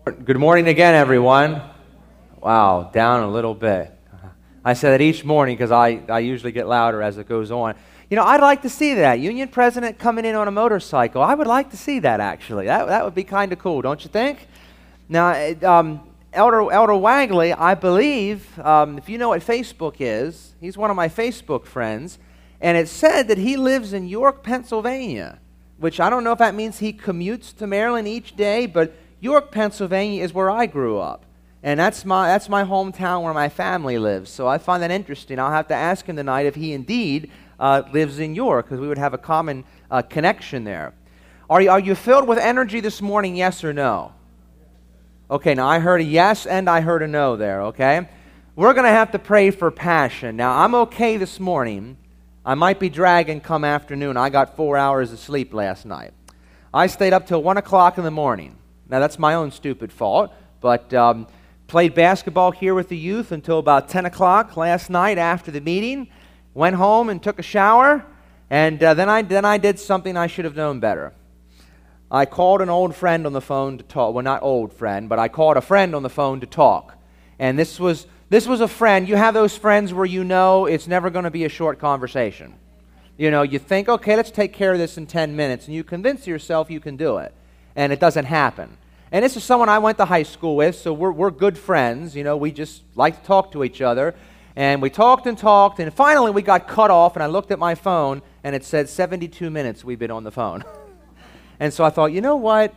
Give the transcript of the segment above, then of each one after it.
Good morning again, everyone. Wow, down a little bit. I say that each morning because I usually get louder as it goes on. You know, I'd like to see that. Union president coming in on a motorcycle. I would like to see that, actually. That would be kind of cool, don't you think? Now, Elder Wagley, I believe, if you know what Facebook is, he's one of my Facebook friends, and it said that he lives in York, Pennsylvania, which I don't know if that means he commutes to Maryland each day, but York, Pennsylvania is where I grew up, and that's my hometown where my family lives. So I find that interesting. I'll have to ask him tonight if he indeed lives in York, because we would have a common connection there. Are you filled with energy this morning, yes or no? Okay, now I heard a yes and I heard a no there, okay? We're going to have to pray for passion. Now, I'm okay this morning. I might be dragging come afternoon. I got 4 hours of sleep last night. I stayed up till 1 o'clock in the morning. Now, that's my own stupid fault, but played basketball here with the youth until about 10 o'clock last night after the meeting, went home and took a shower, and then I did something I should have known better. I called an old friend on the phone to talk. Well, not old friend, but I called a friend on the phone to talk. And this was a friend. You have those friends where you know it's never going to be a short conversation. You know, you think, okay, let's take care of this in 10 minutes, and you convince yourself you can do it. And it doesn't happen. And this is someone I went to high school with, so we're good friends. You know, we just like to talk to each other. And we talked, and finally we got cut off, and I looked at my phone, and it said 72 minutes we've been on the phone. And so I thought, you know what,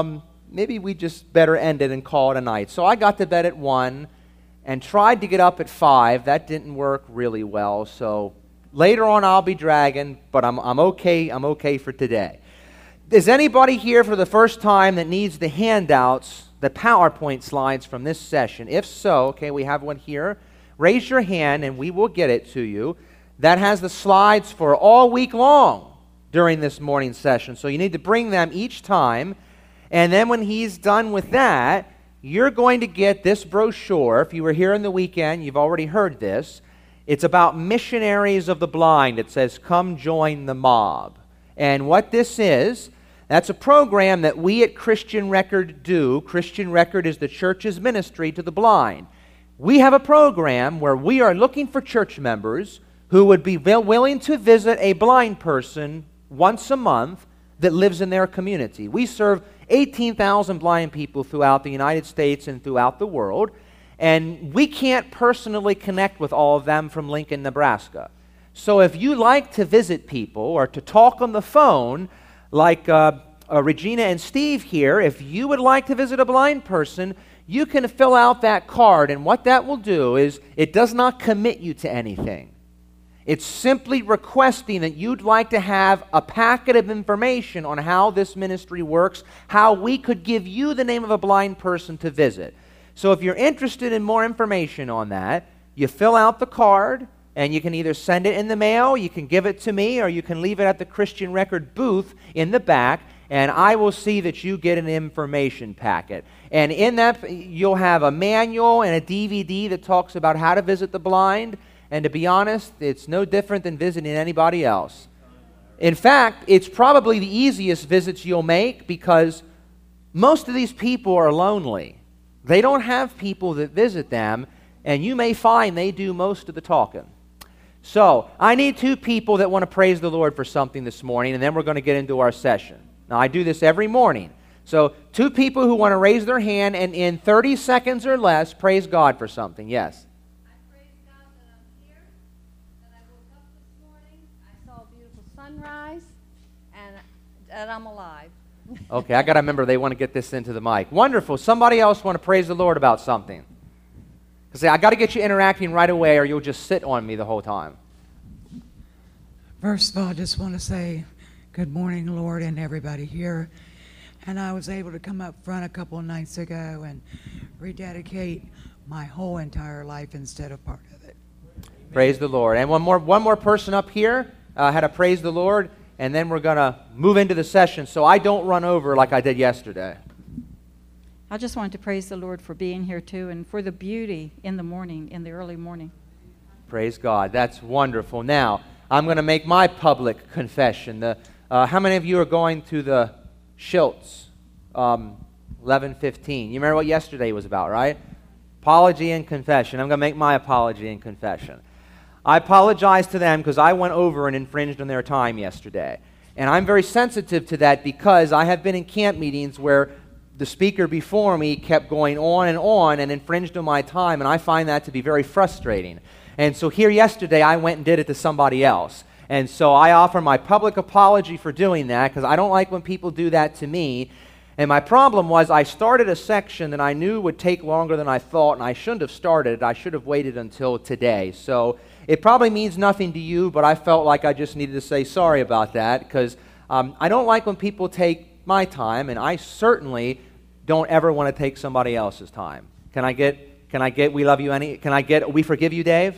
maybe we just better end it and call it a night. So I got to bed at 1 and tried to get up at 5. That didn't work really well, so later on I'll be dragging, but I'm okay for today. Is anybody here for the first time that needs the handouts, the PowerPoint slides from this session? If so, okay, we have one here. Raise your hand and we will get it to you. That has the slides for all week long during this morning session. So you need to bring them each time. And then when he's done with that, you're going to get this brochure. If you were here on the weekend, you've already heard this. It's about missionaries of the blind. It says, "Come join the mob." And what this is, that's a program that we at Christian Record do. Christian Record is the church's ministry to the blind. We have a program where we are looking for church members who would be willing to visit a blind person once a month that lives in their community. We serve 18,000 blind people throughout the United States and throughout the world, and we can't personally connect with all of them from Lincoln, Nebraska. So if you like to visit people or to talk on the phone, like Regina and Steve here, if you would like to visit a blind person, you can fill out that card, and what that will do is it does not commit you to anything. It's simply requesting that you'd like to have a packet of information on how this ministry works, how we could give you the name of a blind person to visit. So if you're interested in more information on that, you fill out the card, and you can either send it in the mail, you can give it to me, or you can leave it at the Christian Record booth in the back, and I will see that you get an information packet. And in that, you'll have a manual and a DVD that talks about how to visit the blind, and to be honest, it's no different than visiting anybody else. In fact, it's probably the easiest visits you'll make because most of these people are lonely. They don't have people that visit them, and you may find they do most of the talking. So, I need 2 people that want to praise the Lord for something this morning, and then we're going to get into our session. Now, I do this every morning. So, 2 people who want to raise their hand and in 30 seconds or less praise God for something. Yes? I praise God that I'm here, that I woke up this morning, I saw a beautiful sunrise, and that I'm alive. Okay, I got to remember they want to get this into the mic. Wonderful. Somebody else want to praise the Lord about something? Because I got to get you interacting right away or you'll just sit on me the whole time. First of all, I just want to say good morning, Lord, and everybody here. And I was able to come up front a couple of nights ago and rededicate my whole entire life instead of part of it. Praise the Lord. And one more person up here had to praise the Lord, and then we're going to move into the session so I don't run over like I did yesterday. I just wanted to praise the Lord for being here too and for the beauty in the morning, in the early morning. Praise God. That's wonderful. Now, I'm going to make my public confession. How many of you are going to the Schultz 11:15. You remember what yesterday was about, right? Apology and confession. I'm going to make my apology and confession. I apologize to them because I went over and infringed on their time yesterday. And I'm very sensitive to that because I have been in camp meetings where the speaker before me kept going on and infringed on my time, and I find that to be very frustrating. And so here yesterday, I went and did it to somebody else. And so I offer my public apology for doing that because I don't like when people do that to me. And my problem was I started a section that I knew would take longer than I thought, and I shouldn't have started. I should have waited until today. So it probably means nothing to you, but I felt like I just needed to say sorry about that because I don't like when people take my time, and I certainly don't ever want to take somebody else's time. Can I get, we love you any, can I get, we forgive you, Dave?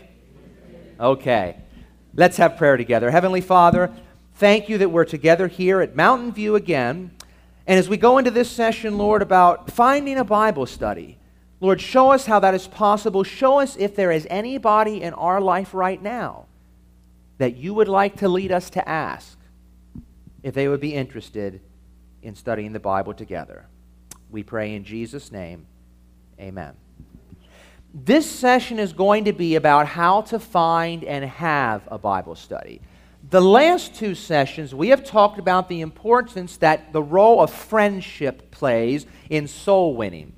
Okay. Let's have prayer together. Heavenly Father, thank you that we're together here at Mountain View again. And as we go into this session, Lord, about finding a Bible study, Lord, show us how that is possible. Show us if there is anybody in our life right now that you would like to lead us to ask if they would be interested in studying the Bible together. We pray in Jesus' name, amen. This session is going to be about how to find and have a Bible study. The last two sessions, we have talked about the importance that the role of friendship plays in soul winning.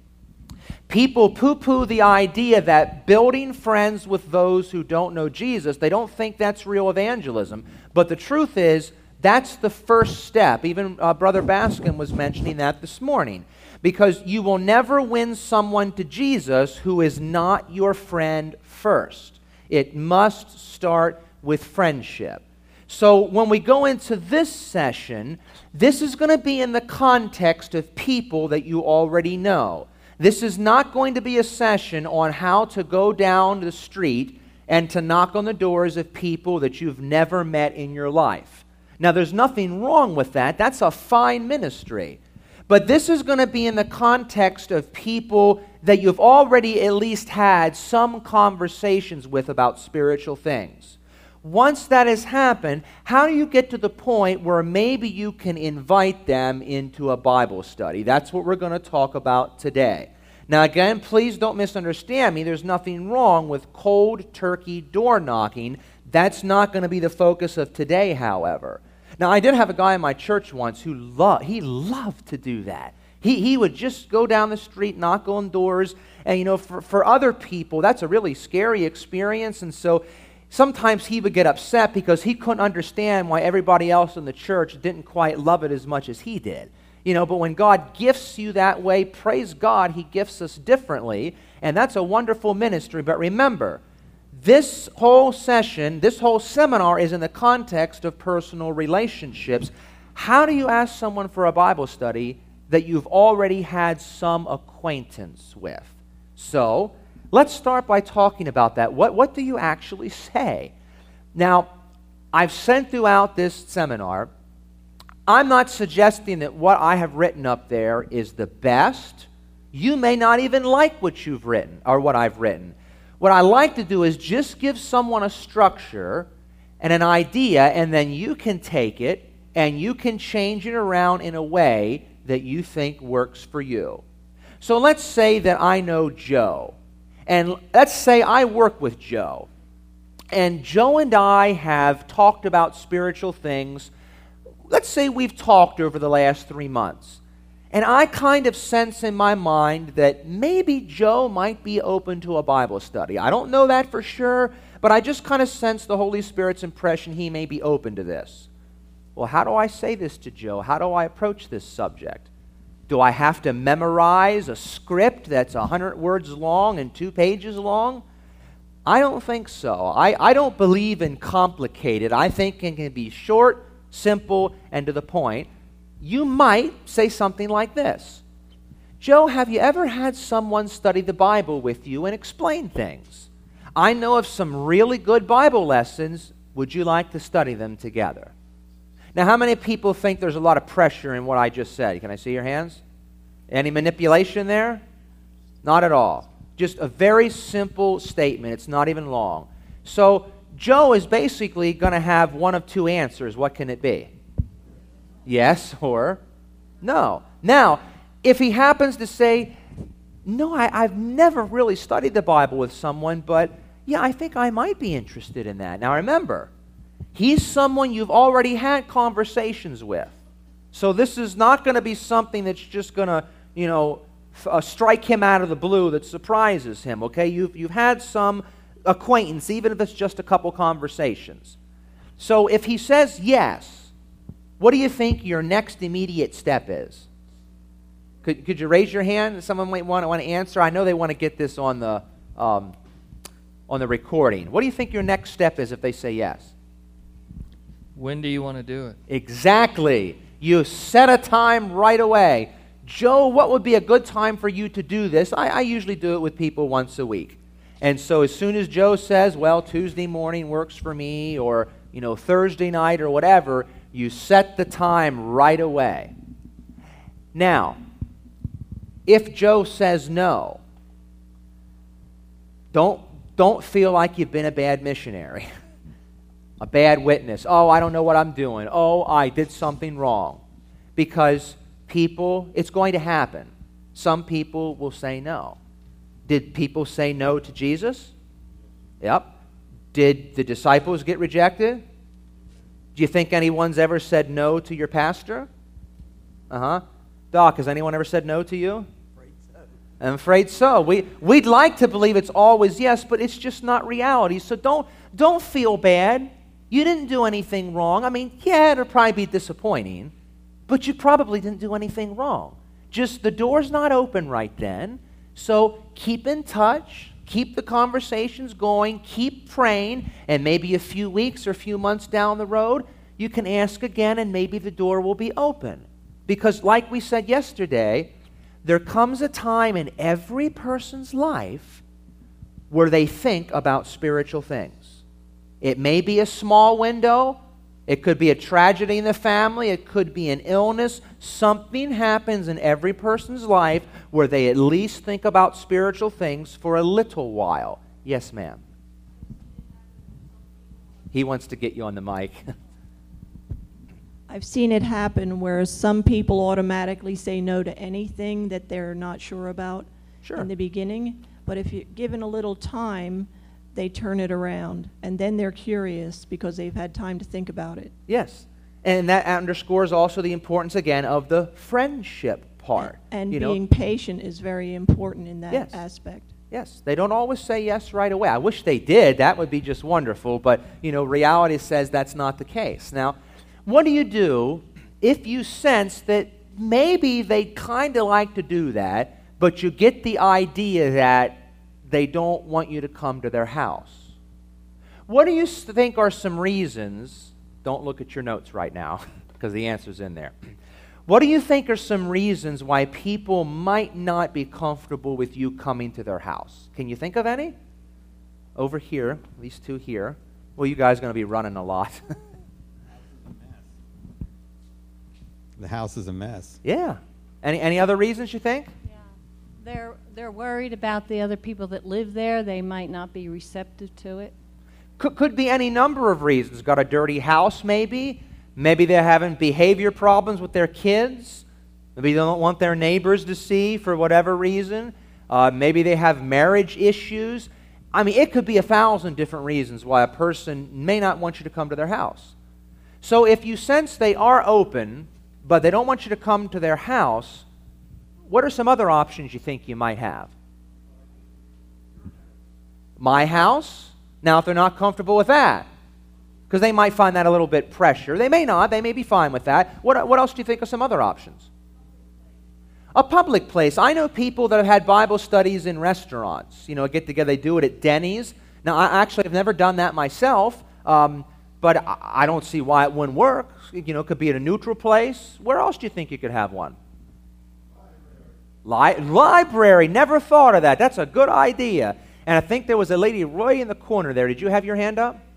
People poo-poo the idea that building friends with those who don't know Jesus, they don't think that's real evangelism. But the truth is, that's the first step. Even Brother Baskin was mentioning that this morning. Because you will never win someone to Jesus who is not your friend first. It must start with friendship. So when we go into this session, this is going to be in the context of people that you already know. This is not going to be a session on how to go down the street and to knock on the doors of people that you've never met in your life. Now, there's nothing wrong with that. That's a fine ministry. But this is going to be in the context of people that you've already at least had some conversations with about spiritual things. Once that has happened, how do you get to the point where maybe you can invite them into a Bible study? That's what we're going to talk about today. Now again, please don't misunderstand me. There's nothing wrong with cold turkey door knocking. That's not going to be the focus of today, however. Now, I did have a guy in my church once who loved to do that. He would just go down the street, knock on doors, and for other people, that's a really scary experience, and so sometimes he would get upset because he couldn't understand why everybody else in the church didn't quite love it as much as he did. But when God gifts you that way, praise God, He gifts us differently, and that's a wonderful ministry. But remember, this whole session, this whole seminar is in the context of personal relationships. How do you ask someone for a Bible study that you've already had some acquaintance with? So, let's start by talking about that. What do you actually say? Now, I've said throughout this seminar, I'm not suggesting that what I have written up there is the best. You may not even like what you've written or what I've written. What I like to do is just give someone a structure and an idea, and then you can take it and you can change it around in a way that you think works for you. So let's say that I know Joe, and let's say I work with Joe, and Joe and I have talked about spiritual things. Let's say we've talked over the last 3 months. And I kind of sense in my mind that maybe Joe might be open to a Bible study. I don't know that for sure, but I just kind of sense the Holy Spirit's impression he may be open to this. Well, how do I say this to Joe? How do I approach this subject? Do I have to memorize a script that's 100 words long and 2 pages long? I don't think so. I don't believe in complicated. I think it can be short, simple, and to the point. You might say something like this. Joe, have you ever had someone study the Bible with you and explain things? I know of some really good Bible lessons. Would you like to study them together? Now, how many people think there's a lot of pressure in what I just said? Can I see your hands? Any manipulation there? Not at all. Just a very simple statement. It's not even long. So, Joe is basically going to have one of 2 answers. What can it be? Yes or no. Now, if he happens to say, no, I've never really studied the Bible with someone, but yeah, I think I might be interested in that. Now remember, he's someone you've already had conversations with. So this is not going to be something that's just going to, strike him out of the blue that surprises him, okay? You've had some acquaintance, even if it's just a couple conversations. So if he says yes, what do you think your next immediate step is? Could you raise your hand? Someone might want to answer. I know they want to get this on the recording. What do you think your next step is if they say yes? When do you want to do it? Exactly. You set a time right away. Joe, what would be a good time for you to do this? I usually do it with people once a week. And so as soon as Joe says, well, Tuesday morning works for me, or Thursday night or whatever, you set the time right away. Now, if Joe says no, don't feel like you've been a bad missionary, a bad witness. Oh, I don't know what I'm doing. Oh, I did something wrong. Because people, it's going to happen. Some people will say no. Did people say no to Jesus? Yep. Did the disciples get rejected? Do you think anyone's ever said no to your pastor? Doc, has anyone ever said no to you? I'm afraid so. We'd like to believe it's always yes, but it's just not reality. So don't feel bad. You didn't do anything wrong. I mean, yeah, it'll probably be disappointing, but you probably didn't do anything wrong. Just the door's not open right then. So keep in touch, keep the conversations going, keep praying, and maybe a few weeks or a few months down the road, you can ask again and maybe the door will be open. Because like we said yesterday, there comes a time in every person's life where they think about spiritual things. It may be a small window. It could be a tragedy in the family. It could be an illness. Something happens in every person's life where they at least think about spiritual things for a little while. Yes, ma'am. He wants to get you on the mic. I've seen it happen where some people automatically say no to anything that they're not sure about in the beginning. But if you're given a little time, they turn it around. And then they're curious because they've had time to think about it. Yes. And that underscores also the importance, again, of the friendship part. And being patient is very important in that aspect. Yes, they don't always say yes right away. I wish they did. That would be just wonderful. But, reality says that's not the case. Now, what do you do if you sense that maybe they kind of like to do that, but you get the idea that they don't want you to come to their house? What do you think are some reasons? Don't look at your notes right now because the answer's in there. What do you think are some reasons why people might not be comfortable with you coming to their house? Can you think of any? Over here, these two here. Well, you guys are going to be running a lot. The house is a mess. Yeah. Any other reasons you think? Yeah. They're worried about the other people that live there. They might not be receptive to it. Could be any number of reasons. Got a dirty house, maybe. Maybe they're having behavior problems with their kids. Maybe they don't want their neighbors to see for whatever reason. Maybe they have marriage issues. I mean, it could be 1,000 different reasons why a person may not want you to come to their house. So if you sense they are open, but they don't want you to come to their house, what are some other options you think you might have? My house? Now, if they're not comfortable with that, because they might find that a little bit pressure. They may not. They may be fine with that. What else do you think are some other options? A public place. I know people that have had Bible studies in restaurants. Get together. They do it at Denny's. Now, I actually have never done that myself, but I don't see why it wouldn't work. It could be at a neutral place. Where else do you think you could have one? Library. Never thought of that. That's a good idea. And I think there was a lady right in the corner there. Did you have your hand up?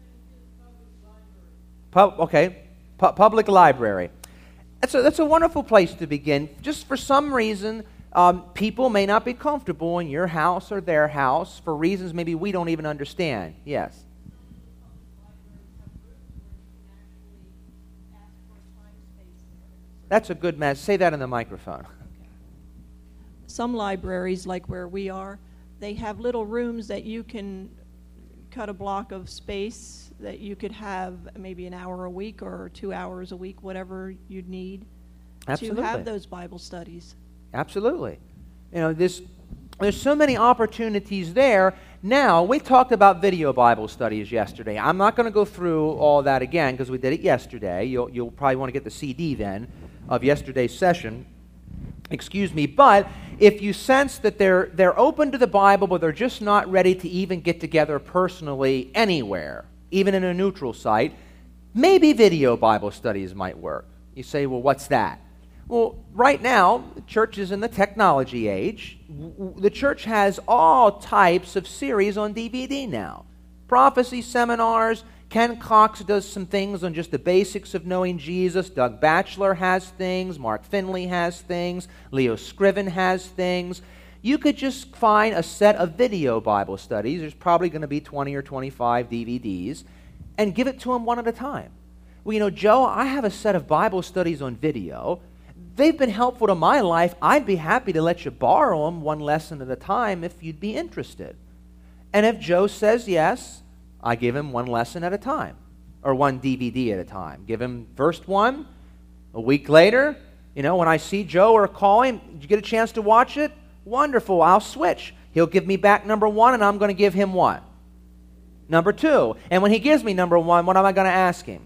Public library. That's a wonderful place to begin. Just for some reason, people may not be comfortable in your house or their house for reasons maybe we don't even understand. Yes. That's a good message. Say that in the microphone. some libraries, like where we are, they have little rooms that you can cut a block of space that you could have maybe an hour a week or 2 hours a week, whatever you'd need, Absolutely. to have those Bible studies. Absolutely. You know, there's so many opportunities there. Now, we talked about video Bible studies yesterday. I'm not going to go through all that again because we did it yesterday. You'll probably want to get the CD then of yesterday's session. Excuse me. But if you sense that they're open to the Bible, but they're just not ready to even get together personally anywhere, even in a neutral site, maybe video Bible studies might work. You say, well, what's that? Well, right now, the church is in the technology age. The church has all types of series on DVD now. Prophecy seminars. Ken Cox does some things on just the basics of knowing Jesus. Doug Batchelor has things. Mark Finley has things. Leo Scriven has things. You could just find a set of video Bible studies. There's probably going to be 20 or 25 DVDs. And give it to them one at a time. Well, you know, Joe, I have a set of Bible studies on video. They've been helpful to my life. I'd be happy to let you borrow them one lesson at a time if you'd be interested. And if Joe says yes, I give him one lesson at a time, or one DVD at a time. Give him first one. A week later, you know, when I see Joe or call him, did you get a chance to watch it? Wonderful, I'll switch. He'll give me back number one, and I'm going to give him what? Number two. And when he gives me number one, what am I going to ask him?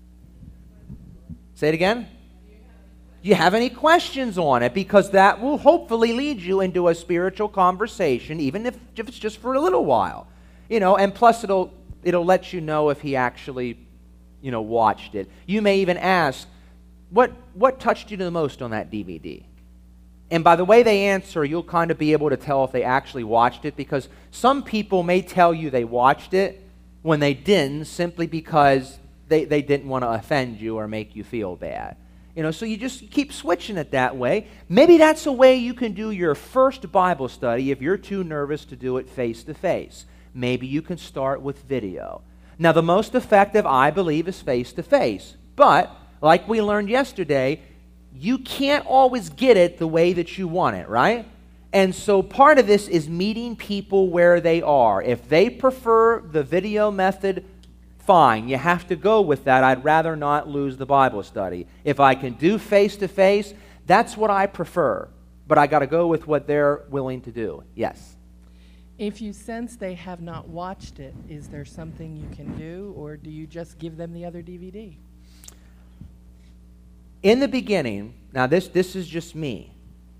Say it again. Do you have any questions on it? Because that will hopefully lead you into a spiritual conversation, even if it's just for a little while. You know, and plus it'll let you know if he actually, you know, watched it. You may even ask, what touched you the most on that DVD? And by the way they answer, you'll kind of be able to tell if they actually watched it, because some people may tell you they watched it when they didn't, simply because they didn't want to offend you or make you feel bad. You know, so you just keep switching it that way. Maybe that's a way you can do your first Bible study if you're too nervous to do it face-to-face. Maybe you can start with video. Now, the most effective, I believe, is face-to-face. But, like we learned yesterday, you can't always get it the way that you want it, right? And so part of this is meeting people where they are. If they prefer the video method, fine. You have to go with that. I'd rather not lose the Bible study. If I can do face-to-face, that's what I prefer. But I got to go with what they're willing to do. Yes? If you sense they have not watched it, is there something you can do, or do you just give them the other DVD? In the beginning, now this is just me.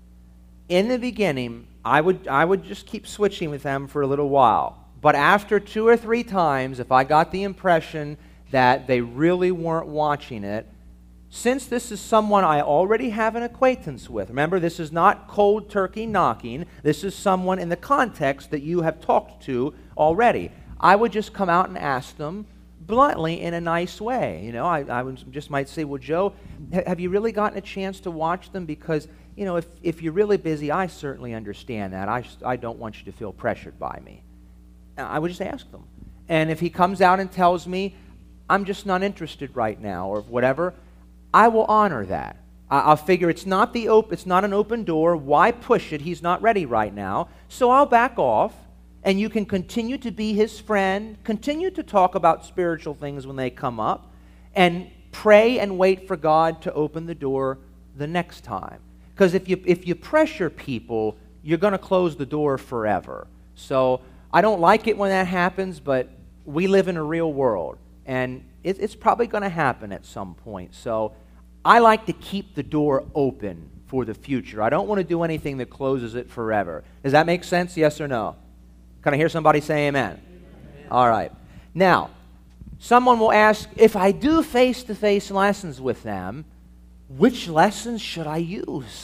In the beginning, I would just keep switching with them for a little while. But after 2 or 3 times, if I got the impression that they really weren't watching it, since this is someone I already have an acquaintance with, remember, this is not cold turkey knocking, this is someone in the context that you have talked to already, I would just come out and ask them bluntly in a nice way. You know, I would just might say, well, Joe, have you really gotten a chance to watch them? Because, you know, if you're really busy, I certainly understand that. I don't want you to feel pressured by me. I would just ask them. And if he comes out and tells me, I'm just not interested right now, or whatever, I will honor that. I'll figure it's not an open door. Why push it? He's not ready right now. So I'll back off, and you can continue to be his friend, continue to talk about spiritual things when they come up, and pray and wait for God to open the door the next time. Because if you pressure people, you're going to close the door forever. So I don't like it when that happens, but we live in a real world, and it's probably going to happen at some point. So I like to keep the door open for the future. I don't want to do anything that closes it forever. Does that make sense, yes or no? Can I hear somebody say amen? Amen. All right. Now, someone will ask, if I do face-to-face lessons with them, which lessons should I use?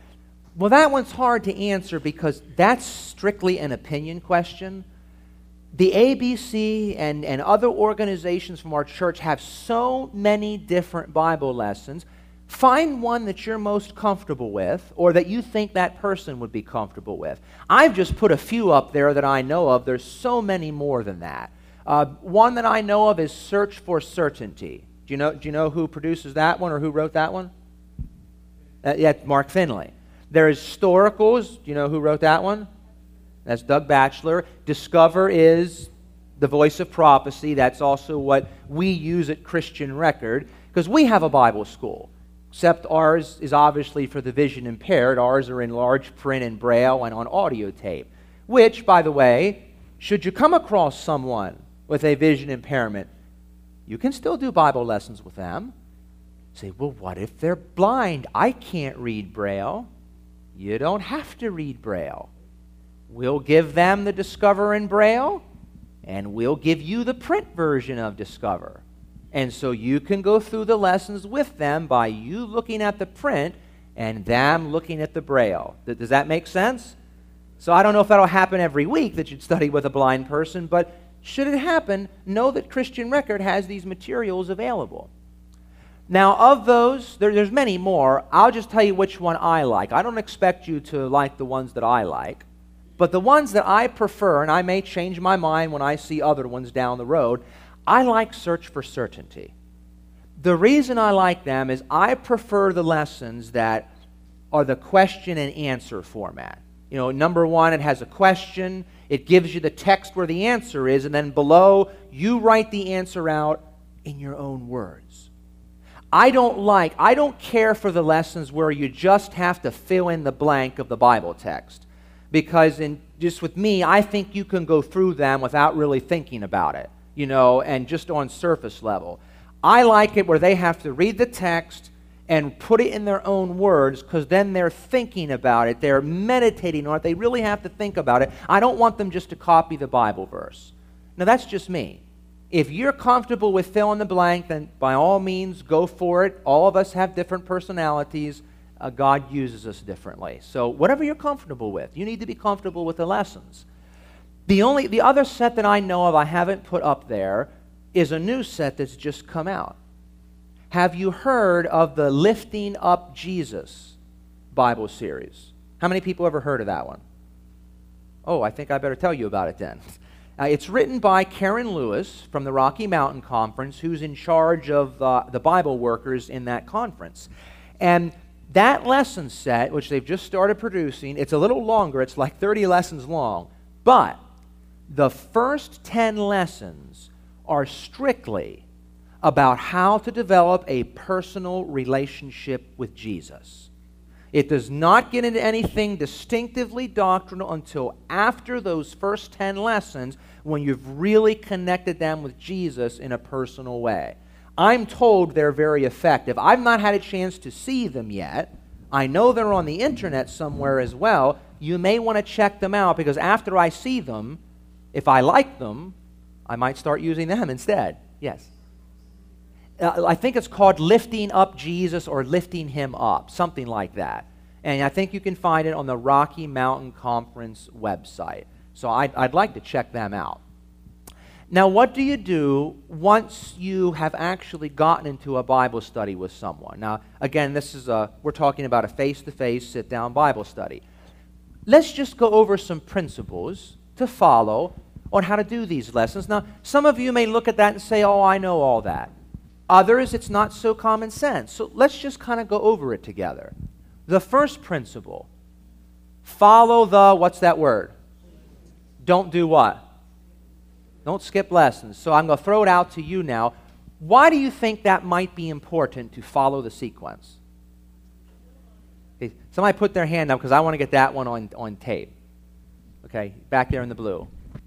Well, that one's hard to answer because that's strictly an opinion question. The ABC and other organizations from our church have so many different Bible lessons. Find one that you're most comfortable with, or that you think that person would be comfortable with. I've just put a few up there that I know of. There's so many more than that. One that I know of is Search for Certainty. Do you know who produces that one or who wrote that one? Yeah, Mark Finley. There's Storicals. Do you know who wrote that one? That's Doug Batchelor. Discover is the voice of prophecy. That's also what we use at Christian Record, because we have a Bible school, except ours is obviously for the vision impaired. Ours are in large print and braille and on audio tape, which, by the way, should you come across someone with a vision impairment, you can still do Bible lessons with them. Say, well, what if they're blind? I can't read braille. You don't have to read braille. We'll give them the Discover in braille, and we'll give you the print version of Discover. And so you can go through the lessons with them by you looking at the print and them looking at the braille. Does that make sense? So I don't know if that'll happen every week that you'd study with a blind person, but should it happen, know that Christian Record has these materials available. Now, of those, there's many more. I'll just tell you which one I like. I don't expect you to like the ones that I like, but the ones that I prefer, and I may change my mind when I see other ones down the road, I like Search for Certainty. The reason I like them is I prefer the lessons that are the question and answer format. You know, number one, it has a question. It gives you the text where the answer is, and then below, you write the answer out in your own words. I don't care for the lessons where you just have to fill in the blank of the Bible text. Because just with me, I think you can go through them without really thinking about it, you know, and just on surface level. I like it where they have to read the text and put it in their own words, because then they're thinking about it. They're meditating on it. They really have to think about it. I don't want them just to copy the Bible verse. Now, that's just me. If you're comfortable with fill in the blank, then by all means, go for it. All of us have different personalities. God uses us differently. So whatever you're comfortable with, you need to be comfortable with the lessons. The other set that I know of I haven't put up there is a new set that's just come out. Have you heard of the Lifting Up Jesus Bible series? How many people ever heard of that one? Oh, I think I better tell you about it then. It's written by Karen Lewis from the Rocky Mountain Conference, who's in charge of the Bible workers in that conference. And that lesson set, which they've just started producing, it's a little longer. It's like 30 lessons long. But the first 10 lessons are strictly about how to develop a personal relationship with Jesus. It does not get into anything distinctively doctrinal until after those first 10 lessons, when you've really connected them with Jesus in a personal way. I'm told they're very effective. I've not had a chance to see them yet. I know they're on the internet somewhere as well. You may want to check them out, because after I see them, if I like them, I might start using them instead. Yes? I think it's called Lifting Up Jesus or Lifting Him Up, something like that. And I think you can find it on the Rocky Mountain Conference website. So I'd like to check them out. Now, what do you do once you have actually gotten into a Bible study with someone? Now, again, we're talking about a face-to-face, sit-down Bible study. Let's just go over some principles to follow on how to do these lessons. Now, some of you may look at that and say, oh, I know all that. Others, it's not so common sense. So let's just kind of go over it together. The first principle, follow the, what's that word? Don't do what? Don't skip lessons. So I'm going to throw it out to you now. Why do you think that might be important to follow the sequence? Okay, somebody put their hand up, because I want to get that one on tape. Okay, back there in the blue.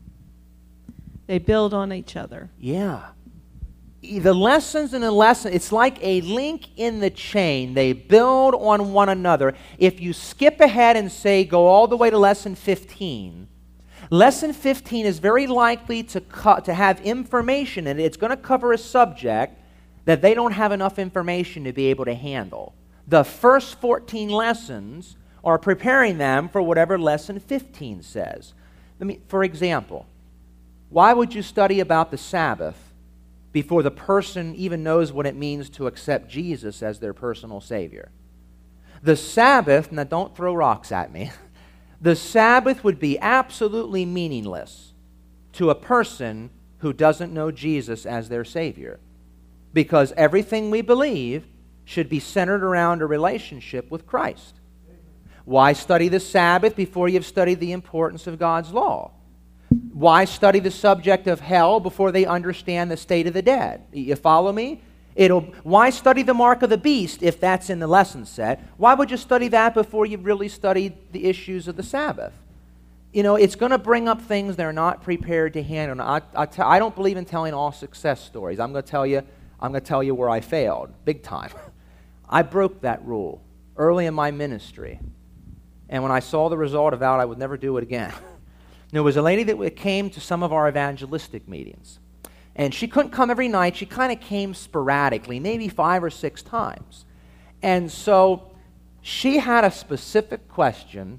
They build on each other. Yeah. The lessons in a lesson, it's like a link in the chain. They build on one another. If you skip ahead and say go all the way to lesson 15, lesson 15 is very likely to have information, and it's going to cover a subject that they don't have enough information to be able to handle. The first 14 lessons are preparing them for whatever lesson 15 says. For example, why would you study about the Sabbath before the person even knows what it means to accept Jesus as their personal Savior? The Sabbath, now don't throw rocks at me, the Sabbath would be absolutely meaningless to a person who doesn't know Jesus as their Savior, because everything we believe should be centered around a relationship with Christ. Why study the Sabbath before you've studied the importance of God's law? Why study the subject of hell before they understand the state of the dead? You follow me? Why study the mark of the beast if that's in the lesson set? Why would you study that before you've really studied the issues of the Sabbath? It's going to bring up things they're not prepared to handle. I don't believe in telling all success stories. I'm going to tell you where I failed, big time. I broke that rule early in my ministry. And when I saw the result of that, I would never do it again. There was a lady that came to some of our evangelistic meetings. And she couldn't come every night. She kind of came sporadically, maybe 5 or 6 times. And so she had a specific question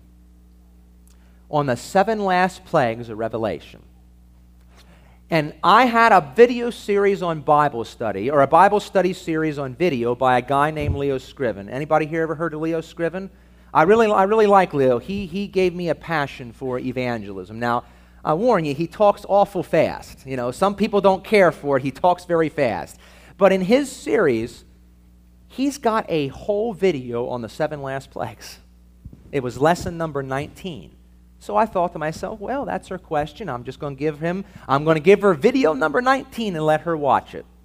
on the 7 last plagues of Revelation. And I had a video series on Bible study, or a Bible study series on video by a guy named Leo Scriven. Anybody here ever heard of Leo Scriven? I really like Leo. He gave me a passion for evangelism. Now, I warn you, he talks awful fast. Some people don't care for it. He talks very fast. But in his series, he's got a whole video on the 7 last plagues. It was lesson number 19. So I thought to myself, well, that's her question. I'm going to give her video number 19 and let her watch it.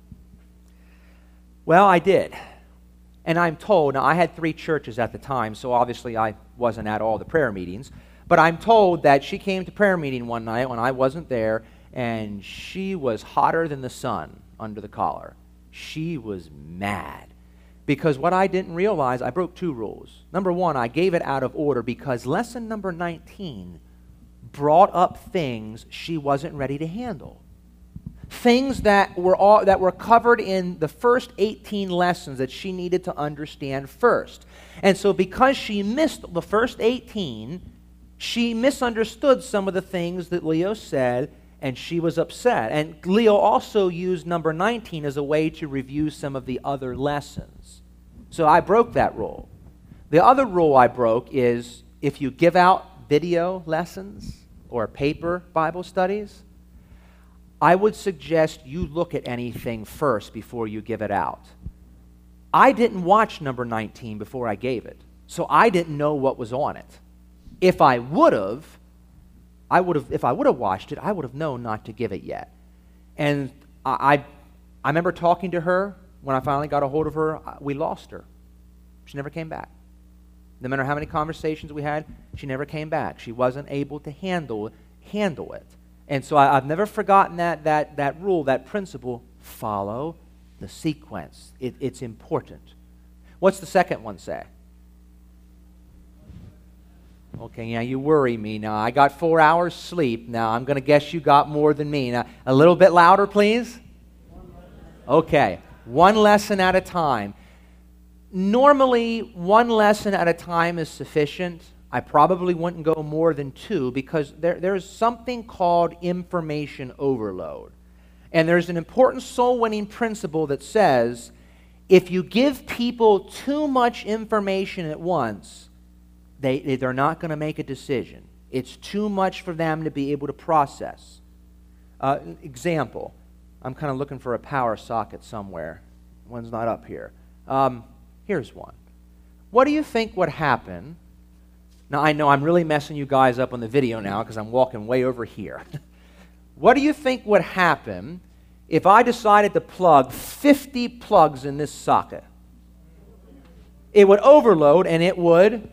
Well, I did. And I'm told, now I had 3 churches at the time, so obviously I wasn't at all the prayer meetings, but I'm told that she came to prayer meeting one night when I wasn't there, and she was hotter than the sun under the collar. She was mad. Because what I didn't realize, I broke 2 rules. Number 1, I gave it out of order because lesson number 19 brought up things she wasn't ready to handle. Things that were covered in the first 18 lessons that she needed to understand first. And so because she missed the first 18, she misunderstood some of the things that Leo said, and she was upset. And Leo also used number 19 as a way to review some of the other lessons. So I broke that rule. The other rule I broke is if you give out video lessons or paper Bible studies, I would suggest you look at anything first before you give it out. I didn't watch number 19 before I gave it, so I didn't know what was on it. If I would have watched it, I would have known not to give it yet. And I remember talking to her when I finally got a hold of her. We lost her. She never came back. No matter how many conversations we had, she never came back. She wasn't able to handle it. And so I've never forgotten that rule, that principle. Follow the sequence. It's important. What's the second one say? Okay, yeah, you worry me. Now, I got 4 hours sleep. Now, I'm going to guess you got more than me. Now, a little bit louder, please. Okay, 1 lesson at a time. Normally, 1 lesson at a time is sufficient. I probably wouldn't go more than 2 because there's something called information overload. And there's an important soul-winning principle that says if you give people too much information at once, they're not going to make a decision. It's too much for them to be able to process. Example, I'm kind of looking for a power socket somewhere. One's not up here. Here's one. What do you think would happen? Now, I know I'm really messing you guys up on the video now because I'm walking way over here. What do you think would happen if I decided to plug 50 plugs in this socket? It would overload and it would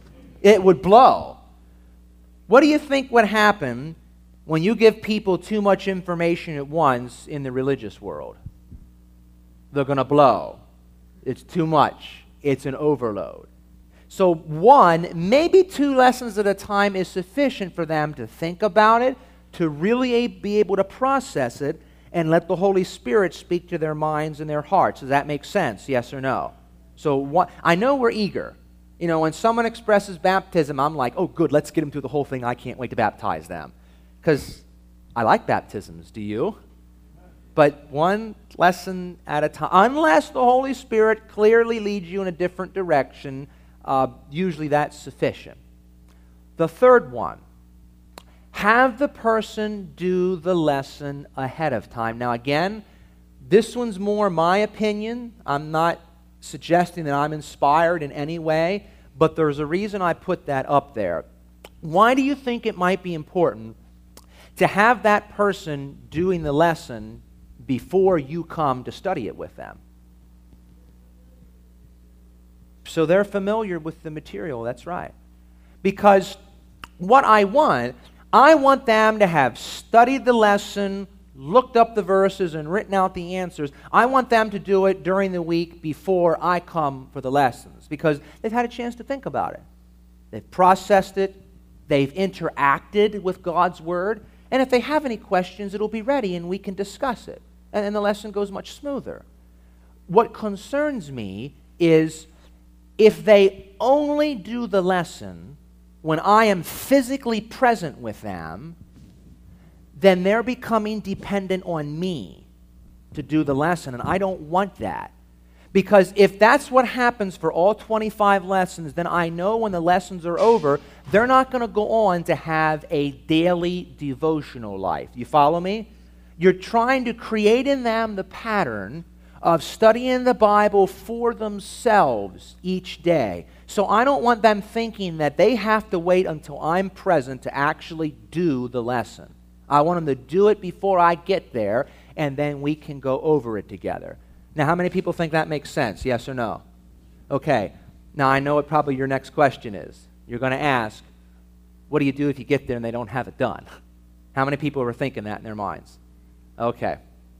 blow. What do you think would happen when you give people too much information at once in the religious world? They're going to blow. It's too much. It's an overload. So 1, maybe 2 lessons at a time is sufficient for them to think about it, to really be able to process it, and let the Holy Spirit speak to their minds and their hearts. Does that make sense? Yes or no? So I know we're eager. When someone expresses baptism, I'm like, oh, good, let's get them through the whole thing. I can't wait to baptize them. Because I like baptisms. Do you? But 1 lesson at a time. Unless the Holy Spirit clearly leads you in a different direction, usually that's sufficient. The third one, have the person do the lesson ahead of time. Now again, this one's more my opinion. I'm not suggesting that I'm inspired in any way, but there's a reason I put that up there. Why do you think it might be important to have that person doing the lesson before you come to study it with them? So they're familiar with the material, that's right. Because what I want them to have studied the lesson, looked up the verses, and written out the answers. I want them to do it during the week before I come for the lessons, because they've had a chance to think about it. They've processed it. They've interacted with God's Word. And if they have any questions, it'll be ready and we can discuss it. And the lesson goes much smoother. What concerns me is if they only do the lesson when I am physically present with them, then they're becoming dependent on me to do the lesson, and I don't want that. Because if that's what happens for all 25 lessons, then I know when the lessons are over, they're not going to go on to have a daily devotional life. You follow me? You're trying to create in them the pattern of studying the Bible for themselves each day. So I don't want them thinking that they have to wait until I'm present to actually do the lesson. I want them to do it before I get there, and then we can go over it together. Now, how many people think that makes sense? Yes or no? Okay. Now, I know what probably your next question is. You're going to ask, what do you do if you get there and they don't have it done? How many people are thinking that in their minds? Okay.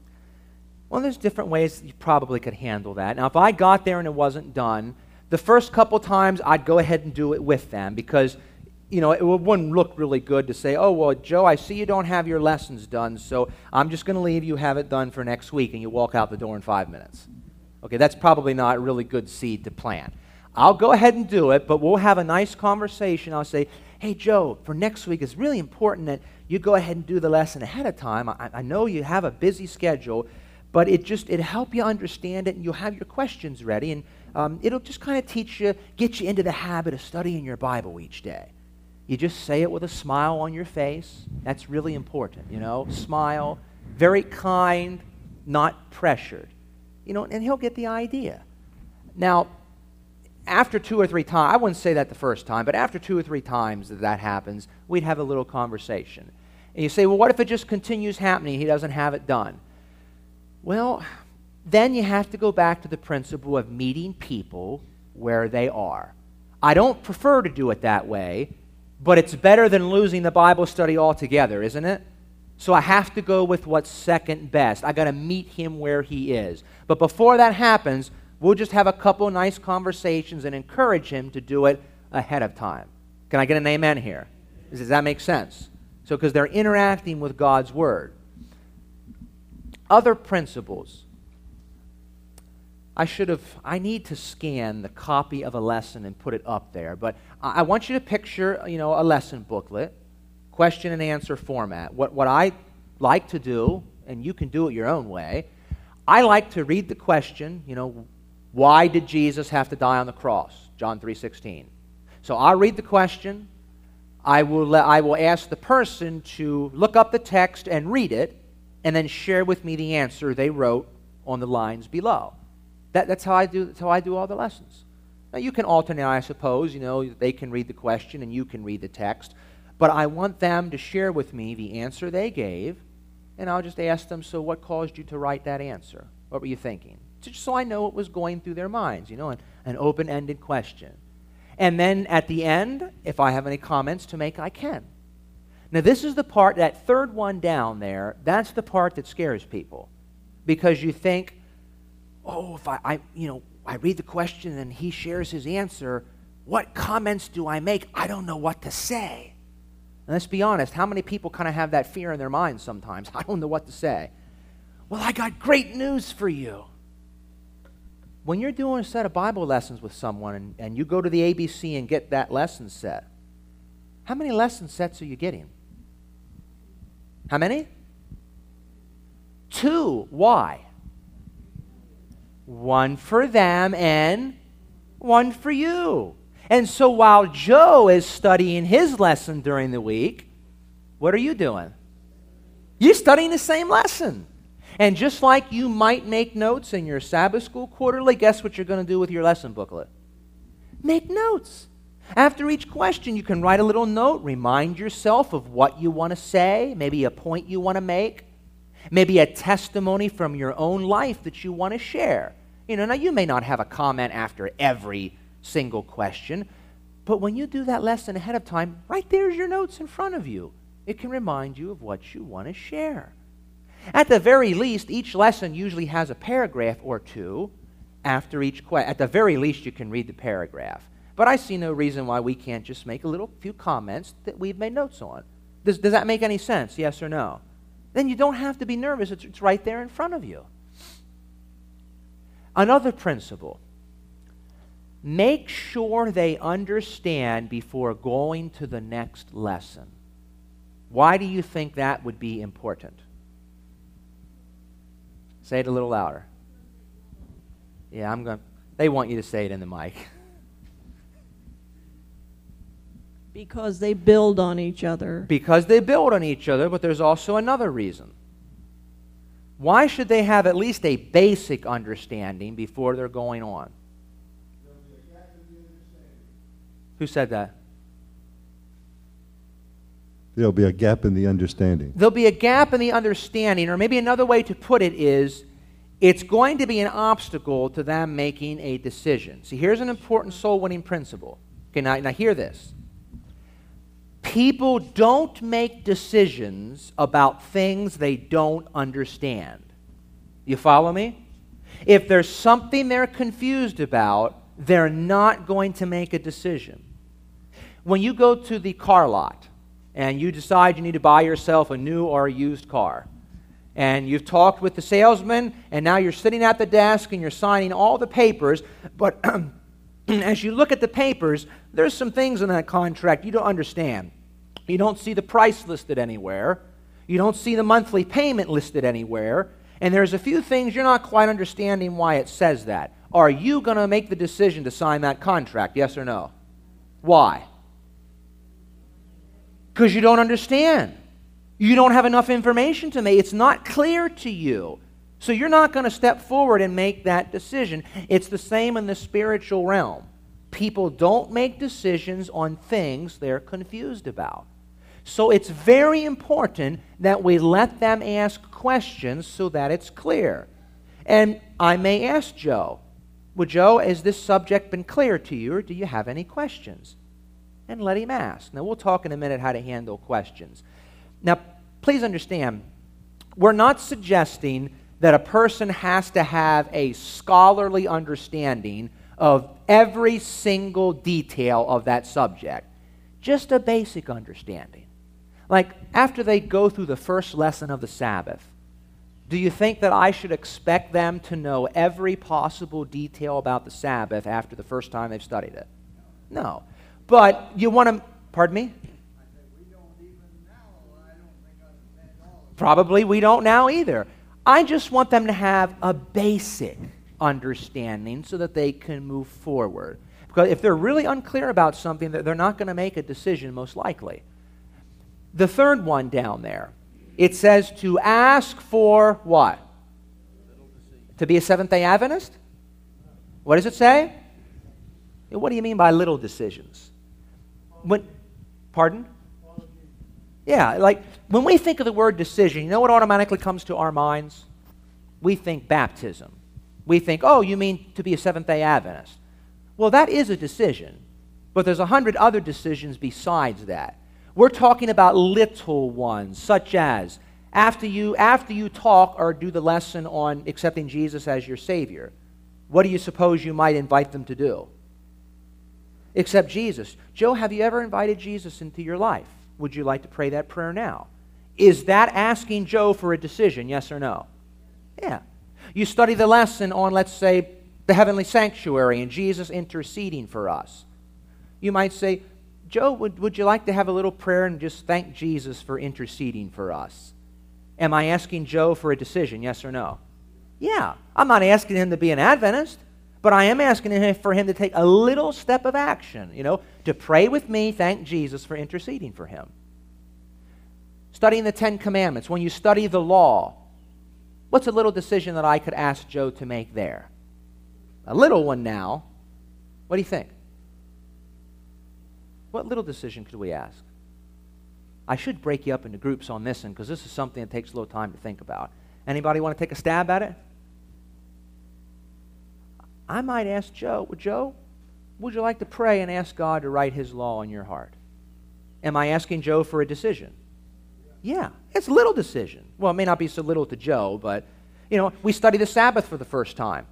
Well, there's different ways you probably could handle that. Now, if I got there and it wasn't done, the first couple times I'd go ahead and do it with them because, it wouldn't look really good to say, oh, well, Joe, I see you don't have your lessons done, so I'm just going to leave you have it done for next week, and you walk out the door in 5 minutes. Okay, that's probably not a really good seed to plant. I'll go ahead and do it, but we'll have a nice conversation. I'll say, hey, Joe, for next week, it's really important that you go ahead and do the lesson ahead of time. I know you have a busy schedule, but it'll help you understand it, and you'll have your questions ready, and it'll just kind of get you into the habit of studying your Bible each day. You just say it with a smile on your face. That's really important, Smile, very kind, not pressured, and he'll get the idea. Now, after 2 or 3 times, I wouldn't say that the first time, but after 2 or 3 times that happens, we'd have a little conversation. And you say, well, what if it just continues happening? He doesn't have it done. Well, then you have to go back to the principle of meeting people where they are. I don't prefer to do it that way, but it's better than losing the Bible study altogether, isn't it? So I have to go with what's second best. I got to meet him where he is. But before that happens, we'll just have a couple nice conversations and encourage him to do it ahead of time. Can I get an amen here? Does that make sense? So because they're interacting with God's Word. Other principles. I need to scan the copy of a lesson and put it up there, but I want you to picture, a lesson booklet, question and answer format. What I like to do, and you can do it your own way, I like to read the question, why did Jesus have to die on the cross? John 3:16. So I'll read the question. I will ask the person to look up the text and read it, and then share with me the answer they wrote on the lines below. That's how I do all the lessons. Now you can alternate, I suppose. They can read the question and you can read the text. But I want them to share with me the answer they gave, and I'll just ask them, so what caused you to write that answer? What were you thinking? Just so I know what was going through their minds, an open-ended question. And then at the end, if I have any comments to make, I can. Now this is the part, that third one down there, that's the part that scares people. Because you think, oh, if I read the question and he shares his answer, what comments do I make? I don't know what to say. And let's be honest, how many people kind of have that fear in their minds sometimes? I don't know what to say. Well, I got great news for you. When you're doing a set of Bible lessons with someone and you go to the ABC and get that lesson set, how many lesson sets are you getting? How many? 2. Why? 1 for them and 1 for you. And so while Joe is studying his lesson during the week, what are you doing? You're studying the same lesson. And just like you might make notes in your Sabbath School Quarterly, guess what you're going to do with your lesson booklet? Make notes. After each question, you can write a little note, remind yourself of what you want to say, maybe a point you want to make, maybe a testimony from your own life that you want to share. Now you may not have a comment after every single question, but when you do that lesson ahead of time, right there's your notes in front of you. It can remind you of what you want to share. At the very least, each lesson usually has a paragraph or two after each question. At the very least, you can read the paragraph. But I see no reason why we can't just make a few comments that we've made notes on. Does that make any sense, yes or no? Then you don't have to be nervous. It's right there in front of you. Another principle. Make sure they understand before going to the next lesson. Why do you think that would be important? Say it a little louder. Yeah, they want you to say it in the mic. Because they build on each other. Because they build on each other, but there's also another reason. Why should they have at least a basic understanding before they're going on? Who said that? There'll be a gap in the understanding. There'll be a gap in the understanding, or maybe another way to put it is, it's going to be an obstacle to them making a decision. See, here's an important soul-winning principle. Okay, now hear this. People don't make decisions about things they don't understand. You follow me? If there's something they're confused about, they're not going to make a decision. When you go to the car lot and you decide you need to buy yourself a new or a used car, and you've talked with the salesman, and now you're sitting at the desk and you're signing all the papers, but as you look at the papers, there's some things in that contract you don't understand. You don't see the price listed anywhere. You don't see the monthly payment listed anywhere. And there's a few things you're not quite understanding why it says that. Are you going to make the decision to sign that contract, yes or no? Why? Because you don't understand. You don't have enough information to make. It's not clear to you. So you're not going to step forward and make that decision. It's the same in the spiritual realm. People don't make decisions on things they're confused about. So it's very important that we let them ask questions so that it's clear. And I may ask Joe, well, Joe, has this subject been clear to you, or do you have any questions? And let him ask. Now, we'll talk in a minute how to handle questions. Now, please understand, we're not suggesting that a person has to have a scholarly understanding of every single detail of that subject. Just a basic understanding. Like, after they go through the first lesson of the Sabbath, do you think that I should expect them to know every possible detail about the Sabbath after the first time they've studied it? No. But you want to, pardon me? Probably we don't now either. I just want them to have a basic understanding so that they can move forward. Because if they're really unclear about something, they're not going to make a decision most likely. The third one down there, it says to ask for what? To be a Seventh-day Adventist? What does it say? What do you mean by little decisions? Pardon? Yeah, like when we think of the word decision, you know what automatically comes to our minds? We think baptism. We think, oh, you mean to be a Seventh-day Adventist. Well, that is a decision, but there's 100 other decisions besides that. We're talking about little ones, such as after you talk or do the lesson on accepting Jesus as your Savior, what do you suppose you might invite them to do? Accept Jesus. Joe, have you ever invited Jesus into your life? Would you like to pray that prayer now? Is that asking Joe for a decision, yes or no? Yeah. You study the lesson on, let's say, the heavenly sanctuary and Jesus interceding for us. You might say, Joe, would you like to have a little prayer and just thank Jesus for interceding for us? Am I asking Joe for a decision, yes or no? Yeah. I'm not asking him to be an Adventist, but I am asking him for him to take a little step of action, to pray with me, thank Jesus for interceding for him. Studying the Ten Commandments. When you study the law, what's a little decision that I could ask Joe to make there? A little one now. What do you think? What little decision could we ask? I should break you up into groups on this one because this is something that takes a little time to think about. Anybody want to take a stab at it? I might ask Joe, would you like to pray and ask God to write his law in your heart? Am I asking Joe for a decision? Yeah, it's a little decision. Well, it may not be so little to Joe, but, we study the Sabbath for the first time.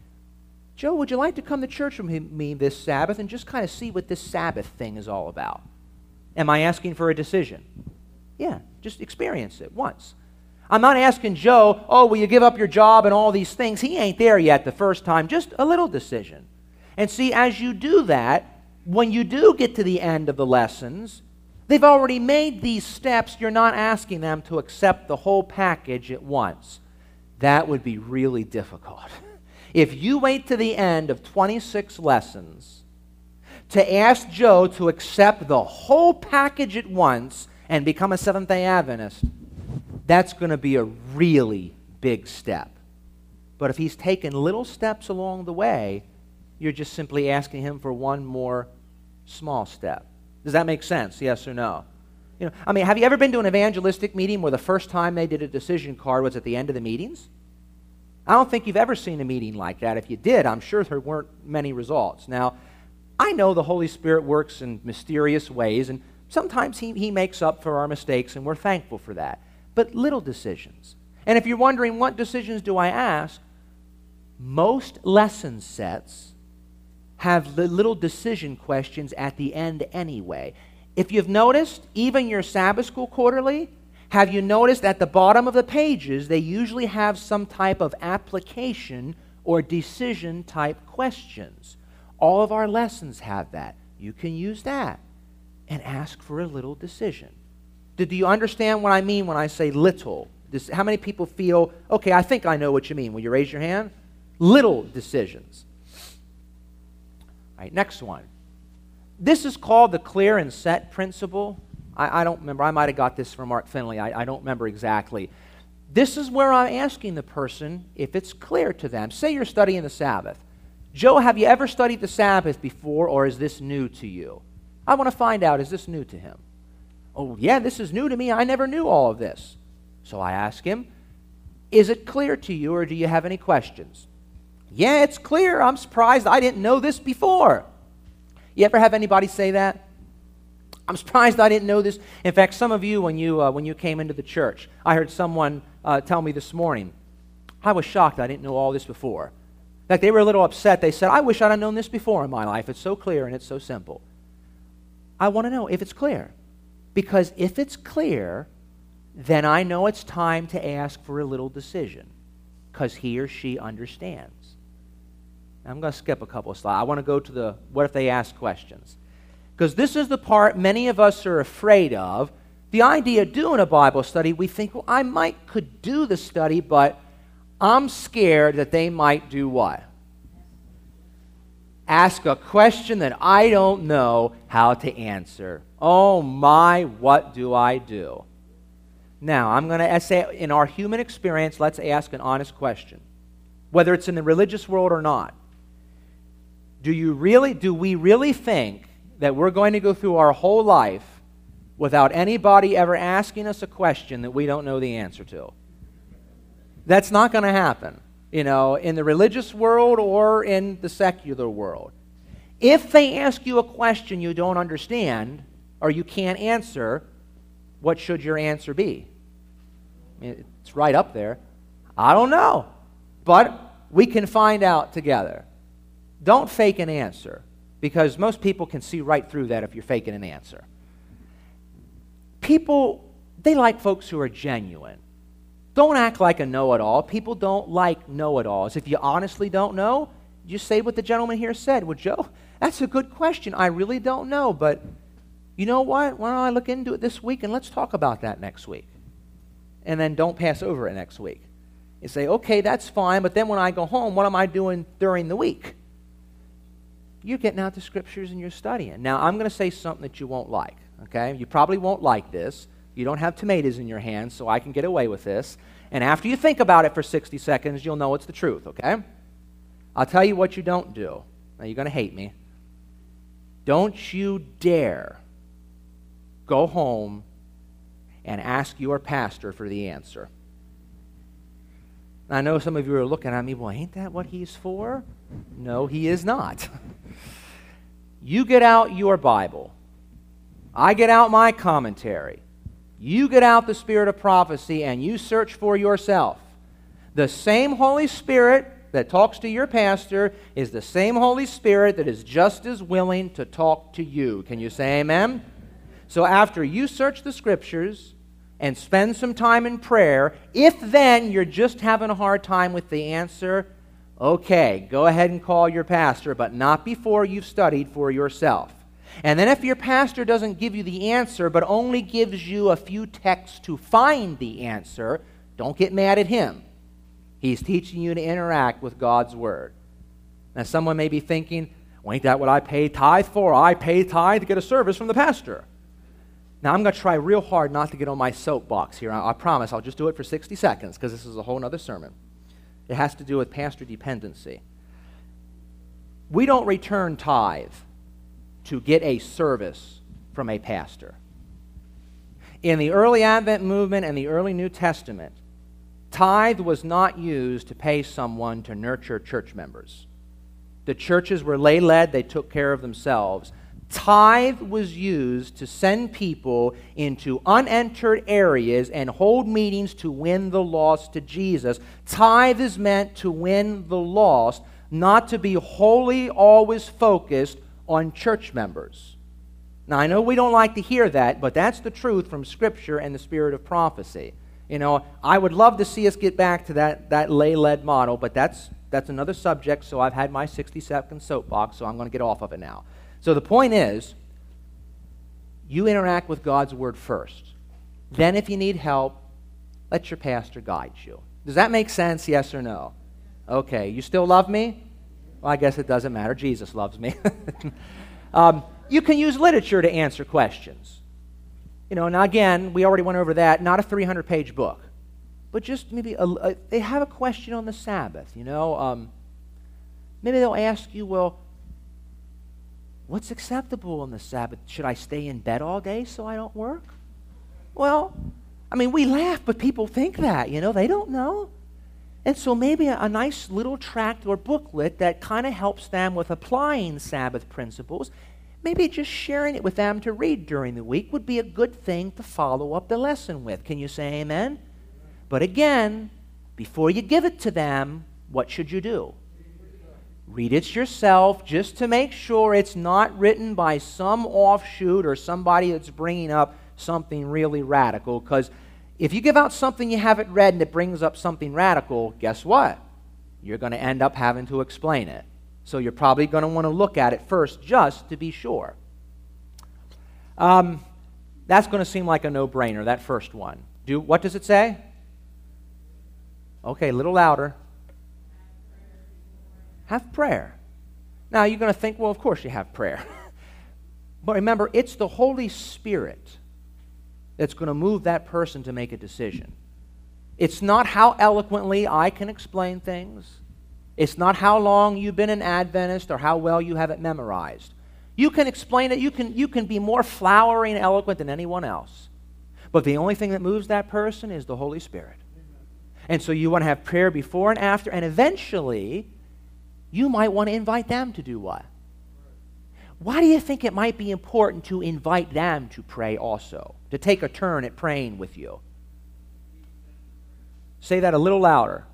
Joe, would you like to come to church with me this Sabbath and just kind of see what this Sabbath thing is all about? Am I asking for a decision? Yeah, just experience it once. I'm not asking Joe, will you give up your job and all these things? He ain't there yet the first time. Just a little decision. And see, as you do that, when you do get to the end of the lessons, they've already made these steps. You're not asking them to accept the whole package at once. That would be really difficult. If you wait to the end of 26 lessons to ask Joe to accept the whole package at once and become a Seventh-day Adventist, that's going to be a really big step. But if he's taken little steps along the way, you're just simply asking him for one more small step. Does that make sense? Yes or no? Have you ever been to an evangelistic meeting where the first time they did a decision card was at the end of the meetings? I don't think you've ever seen a meeting like that. If you did, I'm sure there weren't many results. Now, I know the Holy Spirit works in mysterious ways, and sometimes he makes up for our mistakes, and we're thankful for that. But little decisions. And if you're wondering, what decisions do I ask? Most lesson sets have the little decision questions at the end anyway. If you've noticed, even your Sabbath School Quarterly, have you noticed at the bottom of the pages, they usually have some type of application or decision type questions. All of our lessons have that. You can use that and ask for a little decision. Do you understand what I mean when I say little? How many people feel, okay, I think I know what you mean. Will you raise your hand? Little decisions. All right, next one. This is called the clear and set principle. I don't remember. I might have got this from Mark Finley. I don't remember exactly. This is where I'm asking the person if it's clear to them. Say you're studying the Sabbath. Joe, have you ever studied the Sabbath before, or is this new to you? I want to find out, is this new to him? Oh, yeah, this is new to me. I never knew all of this. So I ask him, is it clear to you, or do you have any questions? Yeah, it's clear. I'm surprised I didn't know this before. You ever have anybody say that? I'm surprised I didn't know this. In fact, some of you, when you came into the church, I heard someone tell me this morning, I was shocked I didn't know all this before. In fact, they were a little upset. They said, I wish I'd have known this before in my life. It's so clear and it's so simple. I want to know if it's clear. Because if it's clear, then I know it's time to ask for a little decision. Because he or she understands. I'm going to skip a couple of slides. I want to go to the what if they ask questions. Because this is the part many of us are afraid of. The idea of doing a Bible study, we think, well, I could do the study, but I'm scared that they might do what? Ask a question that I don't know how to answer. Oh my, what do I do? Now, I'm going to say, in our human experience, let's ask an honest question. Whether it's in the religious world or not. Do we really think that we're going to go through our whole life without anybody ever asking us a question that we don't know the answer to? That's not going to happen, in the religious world or in the secular world. If they ask you a question you don't understand or you can't answer, what should your answer be? It's right up there. I don't know, but we can find out together. Don't fake an answer, because most people can see right through that if you're faking an answer. People, they like folks who are genuine. Don't act like a know-it-all. People don't like know-it-alls. If you honestly don't know, just say what the gentleman here said. Well, Joe, that's a good question. I really don't know, but you know what? Why don't I look into it this week, and let's talk about that next week. And then don't pass over it next week. You say, okay, that's fine, but then when I go home, what am I doing during the week? You're getting out the scriptures and you're studying. Now, I'm going to say something that you won't like, okay? You probably won't like this. You don't have tomatoes in your hands, so I can get away with this. And after you think about it for 60 seconds, you'll know it's the truth, okay? I'll tell you what you don't do. Now, you're going to hate me. Don't you dare go home and ask your pastor for the answer. I know some of you are looking at me, well, ain't that what he's for? No, he is not. You get out your Bible. I get out my commentary. You get out the Spirit of prophecy and you search for yourself. The same Holy Spirit that talks to your pastor is the same Holy Spirit that is just as willing to talk to you. Can you say amen? So after you search the Scriptures and spend some time in prayer, if then you're just having a hard time with the answer, okay, go ahead and call your pastor, but not before you've studied for yourself. And then if your pastor doesn't give you the answer, but only gives you a few texts to find the answer, don't get mad at him. He's teaching you to interact with God's Word. Now, someone may be thinking, well, ain't that what I pay tithe for? I pay tithe to get a service from the pastor. Now, I'm going to try real hard not to get on my soapbox here. I promise I'll just do it for 60 seconds because this is a whole other sermon. It has to do with pastor dependency. We don't return tithe to get a service from a pastor. In the early Advent movement and the early New Testament, tithe was not used to pay someone to nurture church members. The churches were lay-led, they took care of themselves. Tithe was used to send people into unentered areas and hold meetings to win the lost to Jesus. Tithe is meant to win the lost, not to be wholly always focused on church members. Now, I know we don't like to hear that, but that's the truth from Scripture and the spirit of prophecy. You know, I would love to see us get back to that lay-led model, but that's another subject, so I've had my 60-second soapbox, so I'm going to get off of it now. So the point is, you interact with God's Word first. Then if you need help, let your pastor guide you. Does that make sense, yes or no? Okay, you still love me? Well, I guess it doesn't matter. Jesus loves me. You can use literature to answer questions. You know, now again, we already went over that, not a 300-page book. But just maybe, they have a question on the Sabbath, you know. Maybe they'll ask you, well, what's acceptable on the Sabbath? Should I stay in bed all day so I don't work? Well, I mean, we laugh, but people think that, you know. They don't know. And so maybe a nice little tract or booklet that kind of helps them with applying Sabbath principles, maybe just sharing it with them to read during the week would be a good thing to follow up the lesson with. Can you say amen? But again, before you give it to them, what should you do? Read it yourself just to make sure it's not written by some offshoot or somebody that's bringing up something really radical, because if you give out something you haven't read and it brings up something radical, guess what? You're going to end up having to explain it. So you're probably going to want to look at it first just to be sure. That's going to seem like a no-brainer, that first one. What does it say? Okay, a little louder. Have prayer. Now you're going to think, well, of course you have prayer. But remember, it's the Holy Spirit that's going to move that person to make a decision. It's not how eloquently I can explain things. It's not how long you've been an Adventist or how well you have it memorized. You can explain it. You can be more flowery and eloquent than anyone else. But the only thing that moves that person is the Holy Spirit. And so you want to have prayer before and after, and eventually you might want to invite them to do what? Why do you think it might be important to invite them to pray also, to take a turn at praying with you? Say that a little louder.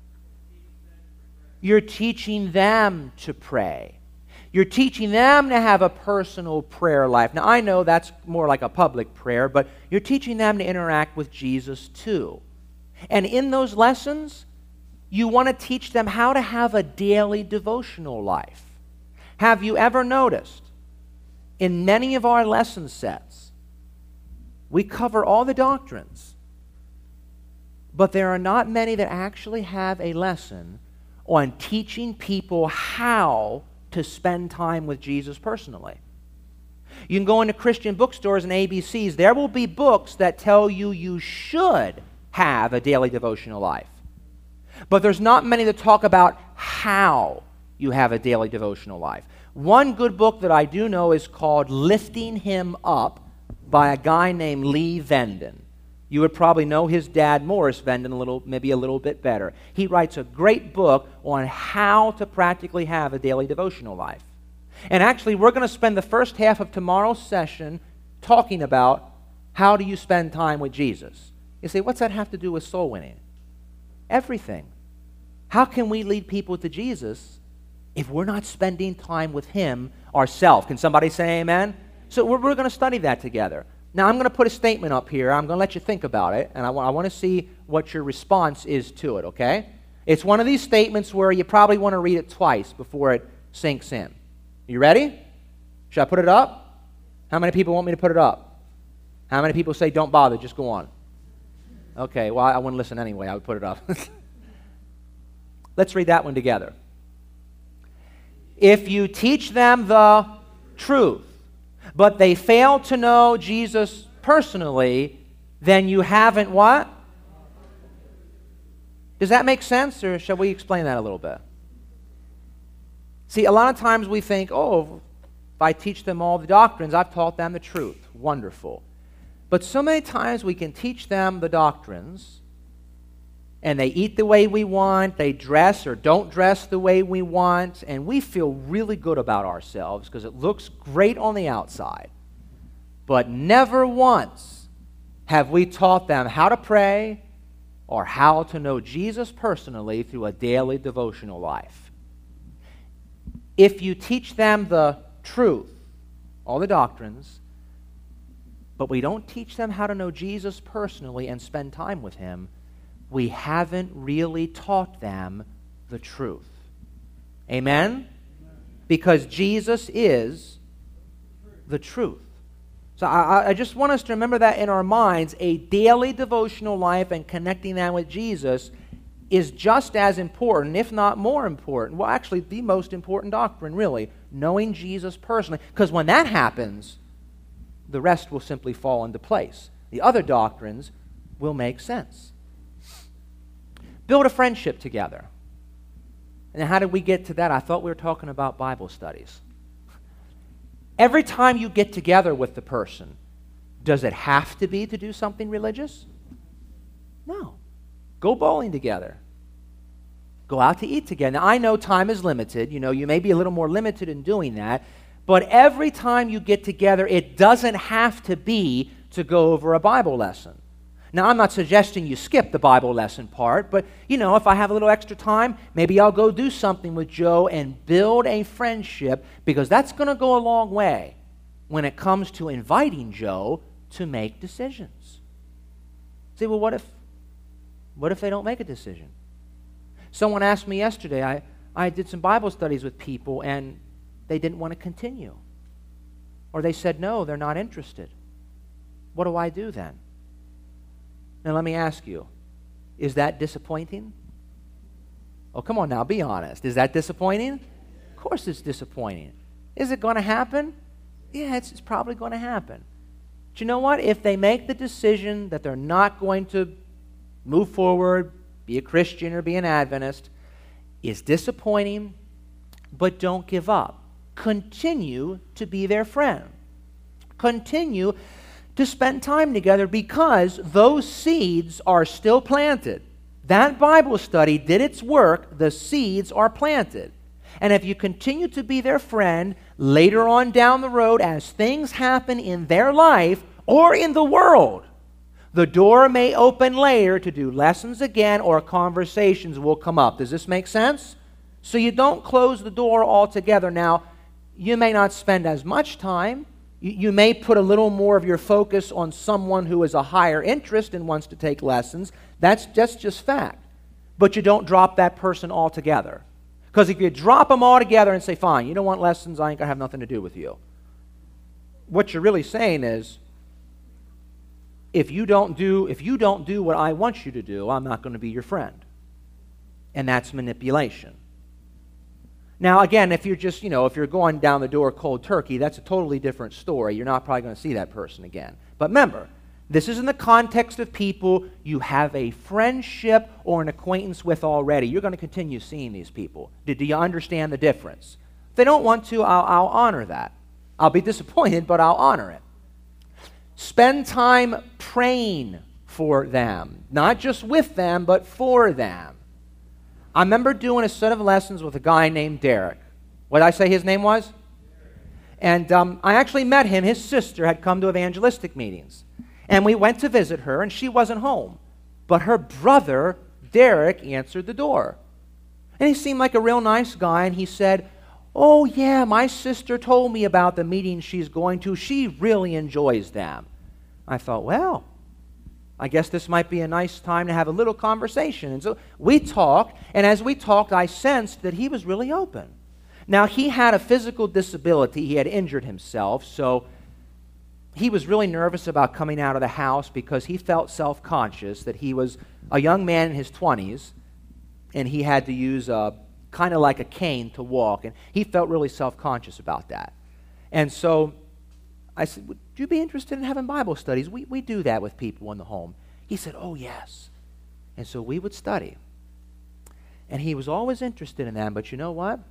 You're teaching them to pray. You're teaching them to have a personal prayer life. Now, I know that's more like a public prayer, but you're teaching them to interact with Jesus too. And in those lessons, you want to teach them how to have a daily devotional life. Have you ever noticed, in many of our lesson sets, we cover all the doctrines, but there are not many that actually have a lesson on teaching people how to spend time with Jesus personally. You can go into Christian bookstores and ABCs. There will be books that tell you you should have a daily devotional life. But there's not many that talk about how you have a daily devotional life. One good book that I do know is called Lifting Him Up by a guy named Lee Venden. You would probably know his dad, Morris Venden, maybe a little bit better. He writes a great book on how to practically have a daily devotional life. And actually, we're going to spend the first half of tomorrow's session talking about how do you spend time with Jesus. You say, what's that have to do with soul winning? Everything. How can we lead people to Jesus if we're not spending time with Him ourselves? Can somebody say amen? So we're going to study that together. Now, I'm going to put a statement up here. I'm going to let you think about it, and I want to see what your response is to it, okay? It's one of these statements where you probably want to read it twice before it sinks in. You ready? Should I put it up? How many people want me to put it up? How many people say, don't bother, just go on? Okay, well, I wouldn't listen anyway. I would put it up. Let's read that one together. If you teach them the truth, but they fail to know Jesus personally, then you haven't what? Does that make sense, or shall we explain that a little bit? See, a lot of times we think, oh, if I teach them all the doctrines, I've taught them the truth. Wonderful. But so many times we can teach them the doctrines, and they eat the way we want, they dress or don't dress the way we want, and we feel really good about ourselves because it looks great on the outside. But never once have we taught them how to pray or how to know Jesus personally through a daily devotional life. If you teach them the truth, all the doctrines, but we don't teach them how to know Jesus personally and spend time with Him, we haven't really taught them the truth. Amen? Because Jesus is the truth. So I just want us to remember that in our minds. A daily devotional life and connecting that with Jesus is just as important, if not more important. Well, actually, the most important doctrine, really, knowing Jesus personally. Because when that happens, the rest will simply fall into place. The other doctrines will make sense. Build a friendship together. And how did we get to that? I thought we were talking about Bible studies. Every time you get together with the person, does it have to be to do something religious? No. Go bowling together. Go out to eat together. Now, I know time is limited. You may be a little more limited in doing that. But every time you get together, it doesn't have to be to go over a Bible lesson. Now, I'm not suggesting you skip the Bible lesson part, but, if I have a little extra time, maybe I'll go do something with Joe and build a friendship, because that's going to go a long way when it comes to inviting Joe to make decisions. See, well, what if they don't make a decision? Someone asked me yesterday, I did some Bible studies with people, and they didn't want to continue. Or they said, no, they're not interested. What do I do then? Now, let me ask you, is that disappointing? Oh, come on now, be honest. Is that disappointing? Of course it's disappointing. Is it going to happen? Yeah, it's probably going to happen. But you know what? If they make the decision that they're not going to move forward, be a Christian or be an Adventist, it's disappointing, but don't give up. Continue to be their friend. Continue to spend time together, because those seeds are still planted. That Bible study did its work. The seeds are planted. And if you continue to be their friend, later on down the road, as things happen in their life or in the world, the door may open later to do lessons again, or conversations will come up. Does this make sense? So you don't close the door altogether. Now, you may not spend as much time. You may put a little more of your focus on someone who is a higher interest and wants to take lessons. That's just fact. But you don't drop that person altogether. Because if you drop them all together and say, fine, you don't want lessons, I ain't going to have nothing to do with you. What you're really saying is, if you don't do what I want you to do, I'm not going to be your friend. And that's manipulation. Now, again, if you're just, if you're going down the door cold turkey, that's a totally different story. You're not probably going to see that person again. But remember, this is in the context of people you have a friendship or an acquaintance with already. You're going to continue seeing these people. Do you understand the difference? they don't want to, I'll honor that. I'll be disappointed, but I'll honor it. Spend time praying for them, not just with them, but for them. I remember doing a set of lessons with a guy named Derek. What did I say his name was? And I actually met him. His sister had come to evangelistic meetings. And we went to visit her, and she wasn't home. But her brother, Derek, answered the door. And he seemed like a real nice guy, and he said, "Oh, yeah, my sister told me about the meetings she's going to. She really enjoys them." I thought, well, I guess this might be a nice time to have a little conversation. And so we talked, and as we talked, I sensed that he was really open. Now, he had a physical disability. He had injured himself, so he was really nervous about coming out of the house because he felt self-conscious that he was a young man in his 20s, and he had to use kind of like a cane to walk, and he felt really self-conscious about that. And so I said, "Would you be interested in having Bible studies? We do that with people in the home." He said, "Oh, yes." And so we would study. And he was always interested in that, but you know what?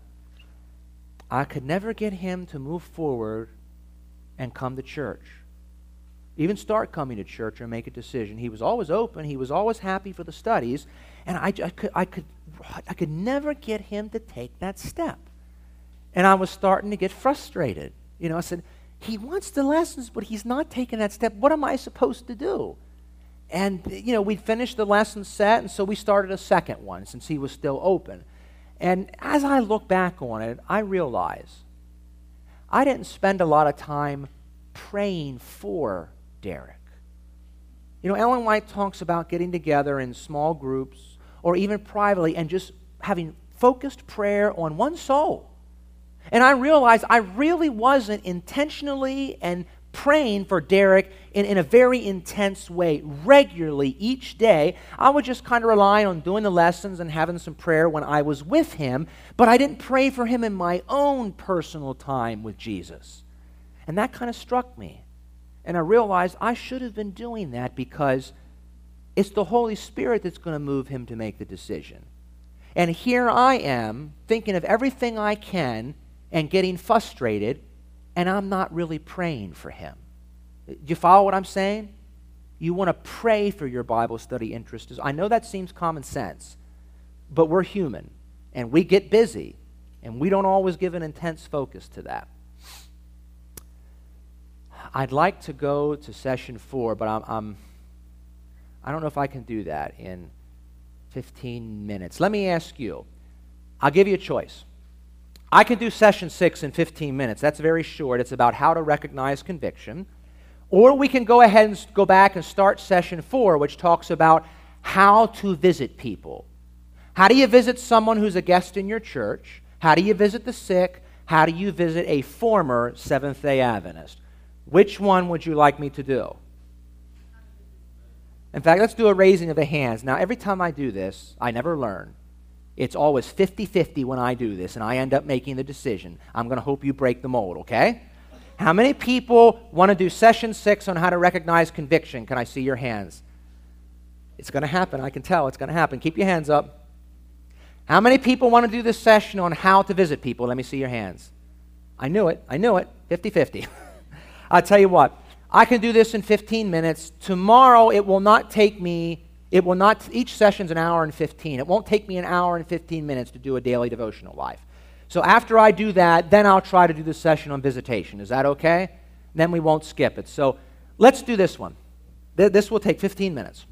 I could never get him to move forward and come to church, even start coming to church or make a decision. He was always open. He was always happy for the studies, and I could never get him to take that step. And I was starting to get frustrated. I said, he wants the lessons, but he's not taking that step. What am I supposed to do? And, we'd finished the lesson set, and so we started a second one since he was still open. And as I look back on it, I realize I didn't spend a lot of time praying for Derek. Ellen White talks about getting together in small groups or even privately and just having focused prayer on one soul. And I realized I really wasn't intentionally and praying for Derek in a very intense way, regularly each day. I would just kind of rely on doing the lessons and having some prayer when I was with him, but I didn't pray for him in my own personal time with Jesus. And that kind of struck me. And I realized I should have been doing that because it's the Holy Spirit that's going to move him to make the decision. And here I am thinking of everything I can and getting frustrated, and I'm not really praying for him. Do you follow what I'm saying? You want to pray for your Bible study interests. I know that seems common sense, but we're human, and we get busy, and we don't always give an intense focus to that. I'd like to go to session 4, but I don't know if I can do that in 15 minutes. Let me ask you. I'll give you a choice. I can do session 6 in 15 minutes. That's very short. It's about how to recognize conviction. Or we can go ahead and go back and start session 4, which talks about how to visit people. How do you visit someone who's a guest in your church? How do you visit the sick? How do you visit a former Seventh-day Adventist? Which one would you like me to do? In fact, let's do a raising of the hands. Now, every time I do this, I never learn. It's always 50-50 when I do this, and I end up making the decision. I'm going to hope you break the mold, okay? How many people want to do session 6 on how to recognize conviction? Can I see your hands? It's going to happen. I can tell it's going to happen. Keep your hands up. How many people want to do this session on how to visit people? Let me see your hands. I knew it. 50-50. I'll tell you what. I can do this in 15 minutes. Tomorrow it will not take me, each session's an hour and 15. It won't take me an hour and 15 minutes to do a daily devotional life. So after I do that, then I'll try to do the session on visitation. Is that okay? Then we won't skip it. So let's do this one. This will take 15 minutes.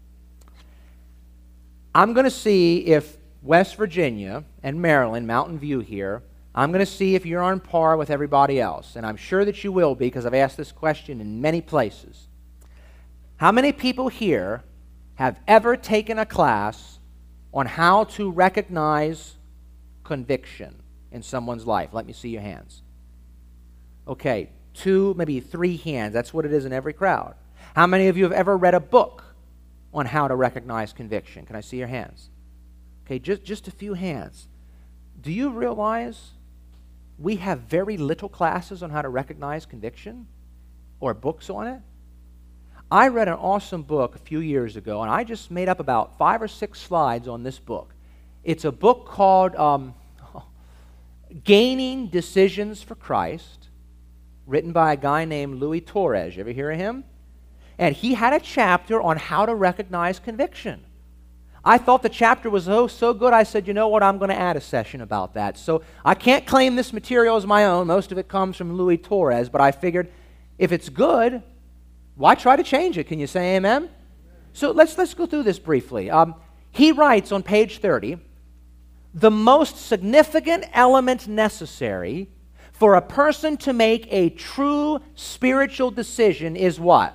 I'm going to see if West Virginia and Maryland, Mountain View here, I'm going to see if you're on par with everybody else. And I'm sure that you will be because I've asked this question in many places. How many people here have ever taken a class on how to recognize conviction in someone's life? Let me see your hands. Okay, 2, maybe 3 hands. That's what it is in every crowd. How many of you have ever read a book on how to recognize conviction? Can I see your hands? Okay, just a few hands. Do you realize we have very little classes on how to recognize conviction or books on it? I read an awesome book a few years ago, and I just made up about 5 or 6 slides on this book. It's a book called Gaining Decisions for Christ, written by a guy named Louis Torres. You ever hear of him? And he had a chapter on how to recognize conviction. I thought the chapter was so good, I said, you know what, I'm going to add a session about that. So I can't claim this material as my own. Most of it comes from Louis Torres, but I figured if it's good, why try to change it? Can you say amen? So let's go through this briefly. He writes on page 30, the most significant element necessary for a person to make a true spiritual decision is what?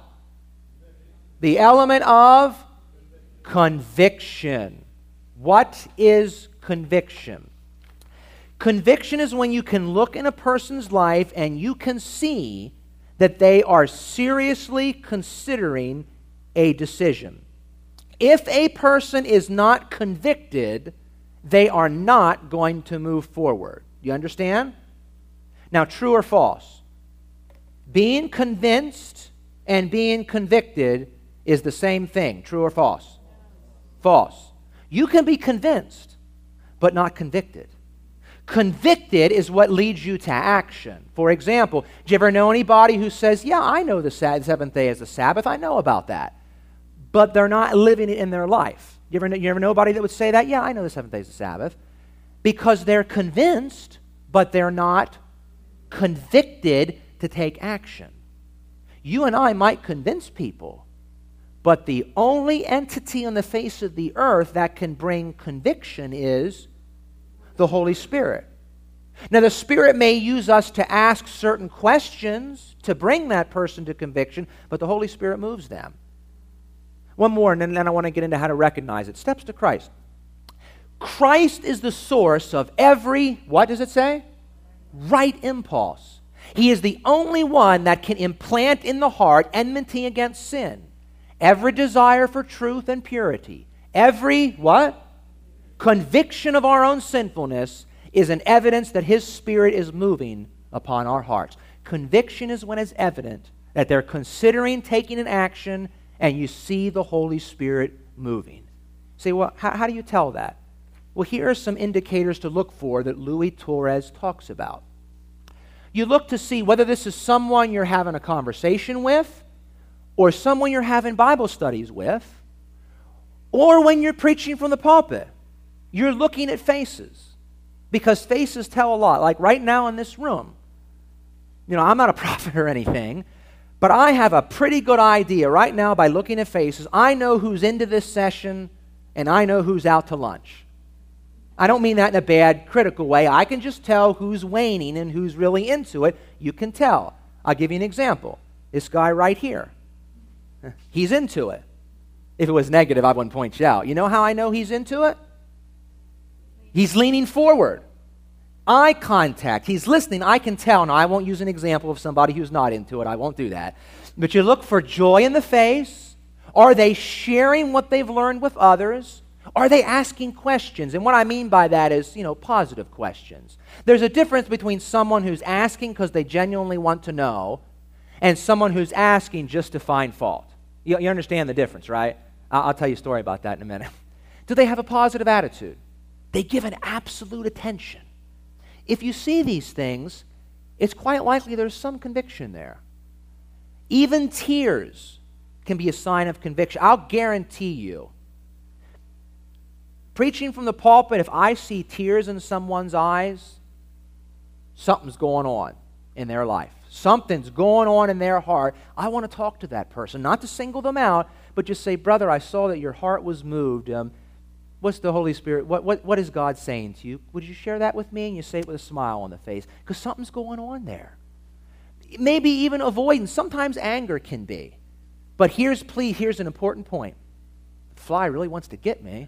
The element of conviction. What is conviction? Conviction is when you can look in a person's life and you can see that they are seriously considering a decision. If a person is not convicted, they are not going to move forward. You understand? Now, true or false? Being convinced and being convicted is the same thing. True or false? False. You can be convinced, but not convicted. Convicted is what leads you to action. For example, do you ever know anybody who says, yeah, I know the seventh day is the Sabbath, I know about that, but they're not living it in their life? You ever know anybody that would say that? Yeah, I know the seventh day is the Sabbath. Because they're convinced, but they're not convicted to take action. You and I might convince people, but the only entity on the face of the earth that can bring conviction is the Holy Spirit. Now, the Spirit may use us to ask certain questions to bring that person to conviction, but the Holy Spirit moves them. One more, and then I want to get into how to recognize it. Steps to Christ. Christ is the source of every, what does it say? Right impulse. He is the only one that can implant in the heart enmity against sin. Every desire for truth and purity. Every, what? Conviction of our own sinfulness is an evidence that His Spirit is moving upon our hearts. Conviction is when it's evident that they're considering taking an action and you see the Holy Spirit moving. Say, well, how do you tell that? Well, here are some indicators to look for that Louis Torres talks about. You look to see whether this is someone you're having a conversation with, or someone you're having Bible studies with, or when you're preaching from the pulpit. You're looking at faces, because faces tell a lot. Like right now in this room, I'm not a prophet or anything, but I have a pretty good idea right now by looking at faces. I know who's into this session, and I know who's out to lunch. I don't mean that in a bad, critical way. I can just tell who's waning and who's really into it. You can tell. I'll give you an example. This guy right here. He's into it. If it was negative, I wouldn't point you out. You know how I know he's into it? He's leaning forward. Eye contact. He's listening. I can tell. Now, I won't use an example of somebody who's not into it. I won't do that. But you look for joy in the face. Are they sharing what they've learned with others? Are they asking questions? And what I mean by that is, positive questions. There's a difference between someone who's asking because they genuinely want to know and someone who's asking just to find fault. You understand the difference, right? I'll tell you a story about that in a minute. Do they have a positive attitude? They give an absolute attention. If you see these things, it's quite likely there's some conviction there. Even tears can be a sign of conviction. I'll guarantee you, preaching from the pulpit, if I see tears in someone's eyes, something's going on in their life. Something's going on in their heart. I want to talk to that person, not to single them out, but just say, brother, I saw that your heart was moved. What's the Holy Spirit? What is God saying to you? Would you share that with me? And you say it with a smile on the face, because something's going on there. Maybe even avoidance. Sometimes anger can be. But here's an important point. The fly really wants to get me.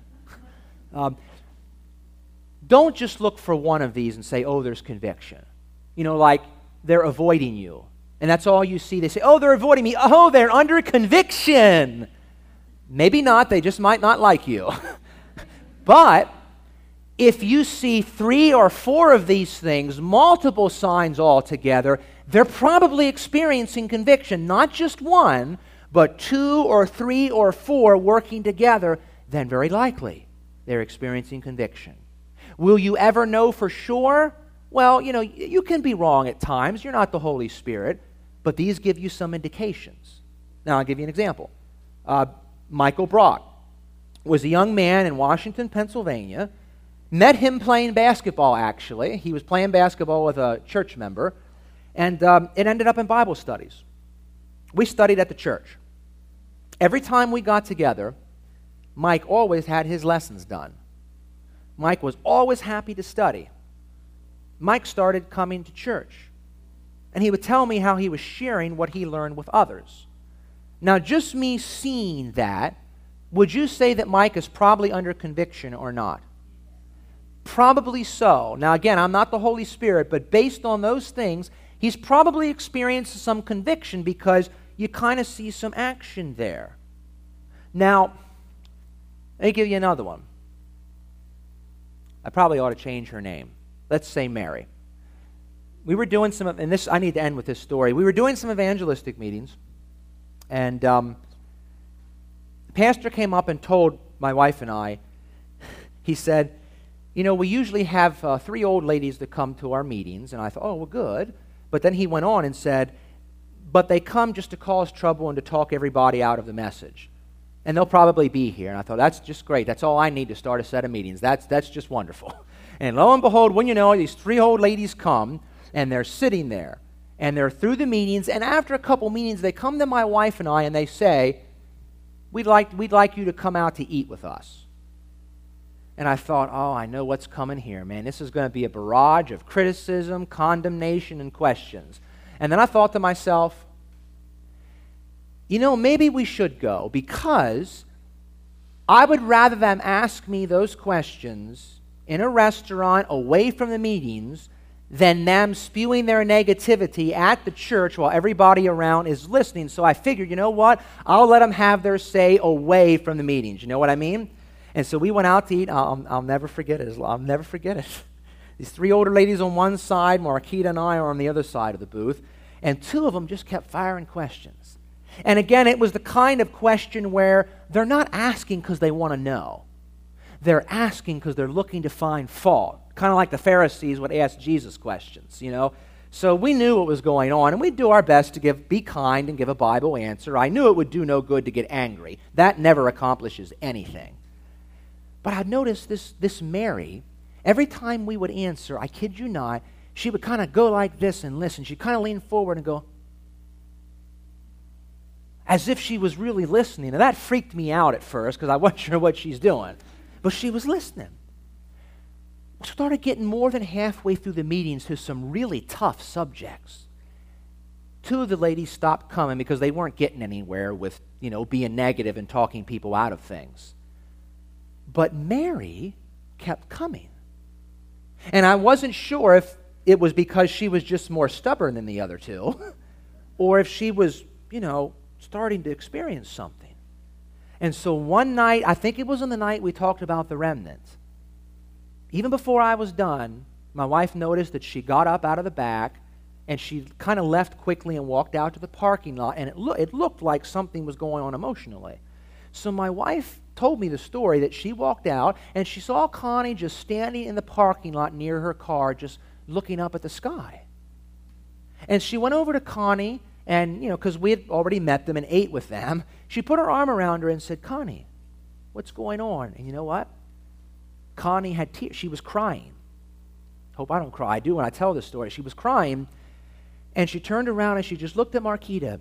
Don't just look for one of these and say, oh, there's conviction. Like they're avoiding you. And that's all you see. They say, oh, they're avoiding me. Oh, they're under conviction. Maybe not. They just might not like you. But if you see 3 or 4 of these things, multiple signs all together, they're probably experiencing conviction. Not just one, but 2 or 3 or 4 working together, then very likely they're experiencing conviction. Will you ever know for sure? Well, you can be wrong at times. You're not the Holy Spirit, but these give you some indications. Now, I'll give you an example. Michael Brock was a young man in Washington, Pennsylvania. Met him playing basketball, actually. He was playing basketball with a church member, and it ended up in Bible studies. We studied at the church. Every time we got together, Mike always had his lessons done. Mike was always happy to study. Mike started coming to church, and he would tell me how he was sharing what he learned with others. Now, just me seeing that, would you say that Mike is probably under conviction or not? Probably so. Now, again, I'm not the Holy Spirit, but based on those things, he's probably experienced some conviction because you kind of see some action there. Now, let me give you another one. I probably ought to change her name. Let's say Mary. We were doing some, and this, I need to end with this story. We were doing some evangelistic meetings, and the pastor came up and told my wife and I, he said, we usually have 3 old ladies that come to our meetings. And I thought, oh, well, good. But then he went on and said, but they come just to cause trouble and to talk everybody out of the message. And they'll probably be here. And I thought, that's just great. That's all I need to start a set of meetings. That's just wonderful. And lo and behold, when you know, these 3 old ladies come, and they're sitting there. And they're through the meetings. And after a couple meetings, they come to my wife and I, and they say, we'd like you to come out to eat with us. And I thought, oh, I know what's coming here, man. This is going to be a barrage of criticism, condemnation, and questions. And then I thought to myself, maybe we should go, because I would rather them ask me those questions in a restaurant away from the meetings than them spewing their negativity at the church while everybody around is listening. So I figured, you know what? I'll let them have their say away from the meetings. You know what I mean? And so we went out to eat. I'll never forget it. I'll never forget it. These 3 older ladies on one side, Marquita and I are on the other side of the booth, and 2 of them just kept firing questions. And again, it was the kind of question where they're not asking because they want to know. They're asking because they're looking to find fault, kind of like the Pharisees would ask Jesus questions, So we knew what was going on, and we'd do our best to be kind and give a Bible answer. I knew it would do no good to get angry. That never accomplishes anything. But I'd noticed this Mary, every time we would answer, I kid you not, she would kind of go like this and listen. She'd kind of lean forward and go, as if she was really listening. And that freaked me out at first because I wasn't sure what she's doing. But she was listening. We started getting more than halfway through the meetings to some really tough subjects. 2 of the ladies stopped coming because they weren't getting anywhere with, being negative and talking people out of things. But Mary kept coming. And I wasn't sure if it was because she was just more stubborn than the other 2, or if she was, starting to experience something. And so one night, I think it was on the night we talked about the remnant, even before I was done, my wife noticed that she got up out of the back, and she kind of left quickly and walked out to the parking lot, and it looked like something was going on emotionally. So my wife told me the story that she walked out and she saw Connie just standing in the parking lot near her car, just looking up at the sky. And she went over to Connie, and, because we had already met them and ate with them, she put her arm around her and said, Connie, what's going on? And you know what? Connie had tears. She was crying. Hope I don't cry. I do when I tell this story. She was crying, and she turned around and she just looked at Marquita,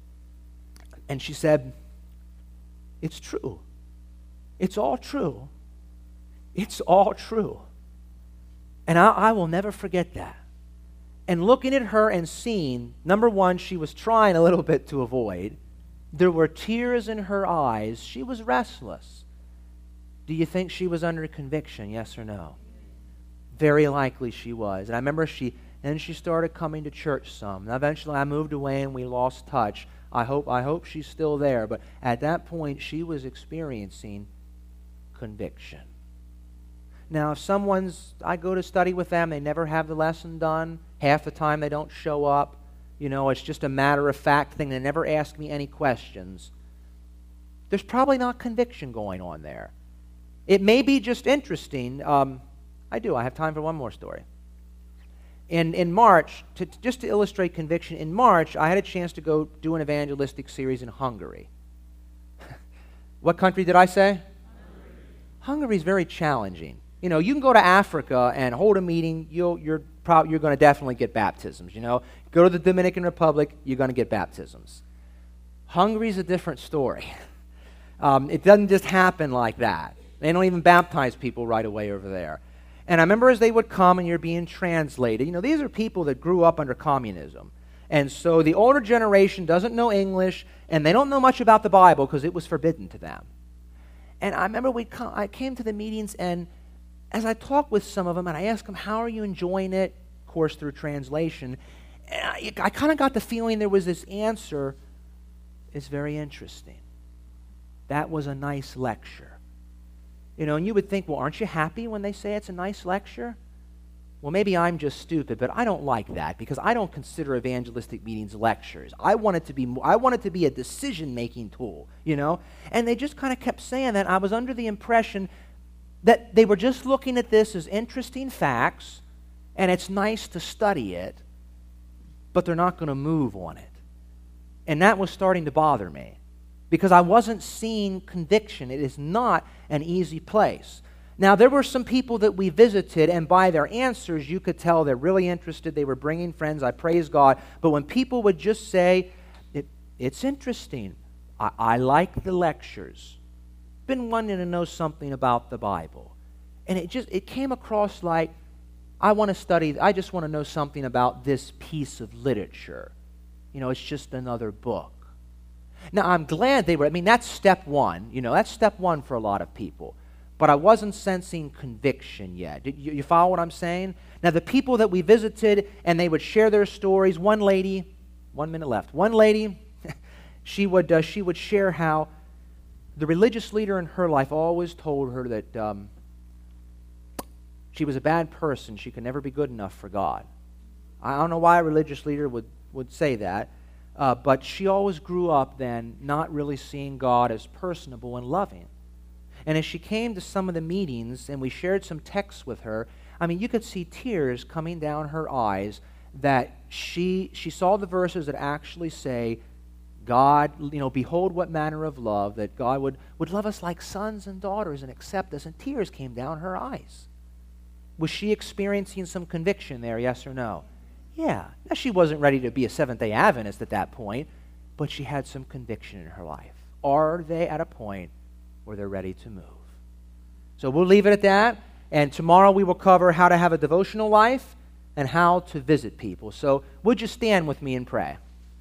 and she said, it's true. It's all true. It's all true. And I will never forget that. And looking at her and seeing, number one, she was trying a little bit to avoid. There were tears in her eyes. She was restless. Do you think she was under conviction, yes or no? Very likely she was. And I remember she started coming to church some. And eventually I moved away and we lost touch. I hope she's still there. But at that point, she was experiencing conviction. Now, if I go to study with them, they never have the lesson done. Half the time they don't show up. It's just a matter-of-fact thing. They never ask me any questions. There's probably not conviction going on there. It may be just interesting. I have time for one more story. In March, just to illustrate conviction, in March, I had a chance to go do an evangelistic series in Hungary. What country did I say? Hungary is very challenging. You know, you can go to Africa and hold a meeting, you're going to definitely get baptisms, you know. Go to the Dominican Republic, you're going to get baptisms. Hungary's a different story. It doesn't just happen like that. They don't even baptize people right away over there. And I remember as they would come and you're being translated, you know, these are people that grew up under communism. And so the older generation doesn't know English, and they don't know much about the Bible because it was forbidden to them. And I remember I came to the meetings, and as I talked with some of them, and I asked them, how are you enjoying it? Of course, through translation. And I kind of got the feeling there was this answer, it's very interesting. That was a nice lecture. You know, and you would think, well, aren't you happy when they say it's a nice lecture? Well, maybe I'm just stupid, but I don't like that because I don't consider evangelistic meetings lectures. I want it to be a decision-making tool, you know? And they just kind of kept saying that. I was under the impression that they were just looking at this as interesting facts, and it's nice to study it, but they're not going to move on it. And that was starting to bother me because I wasn't seeing conviction. It is not an easy place. Now, there were some people that we visited, and by their answers, you could tell they're really interested. They were bringing friends. I praise God. But when people would just say, it's interesting. I like the lectures. Been wanting to know something about the Bible. And it came across like, I want to study, I just want to know something about this piece of literature. You know, it's just another book. Now, I'm glad that's step one. You know, that's step one for a lot of people. But I wasn't sensing conviction yet. You follow what I'm saying? Now, the people that we visited, and they would share their stories. One lady, 1 minute left. One lady, she would share how the religious leader in her life always told her that she was a bad person. She could never be good enough for God. I don't know why a religious leader would say that, but she always grew up then not really seeing God as personable and loving. And as she came to some of the meetings and we shared some texts with her, I mean, you could see tears coming down her eyes that she saw the verses that actually say, God, you know, behold what manner of love, that God would love us like sons and daughters and accept us, and tears came down her eyes. Was she experiencing some conviction there, yes or no? Yeah. Now, she wasn't ready to be a Seventh-day Adventist at that point, but she had some conviction in her life. Are they at a point where they're ready to move? So we'll leave it at that, and tomorrow we will cover how to have a devotional life and how to visit people. So would you stand with me and pray?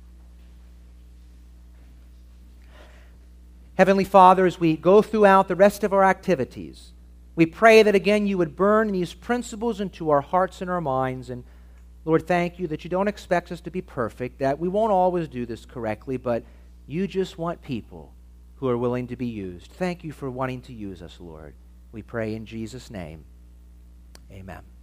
Heavenly Father, as we go throughout the rest of our activities, we pray that again you would burn these principles into our hearts and our minds. And Lord, thank you that you don't expect us to be perfect, that we won't always do this correctly, but you just want people who are willing to be used. Thank you for wanting to use us, Lord. We pray in Jesus' name. Amen.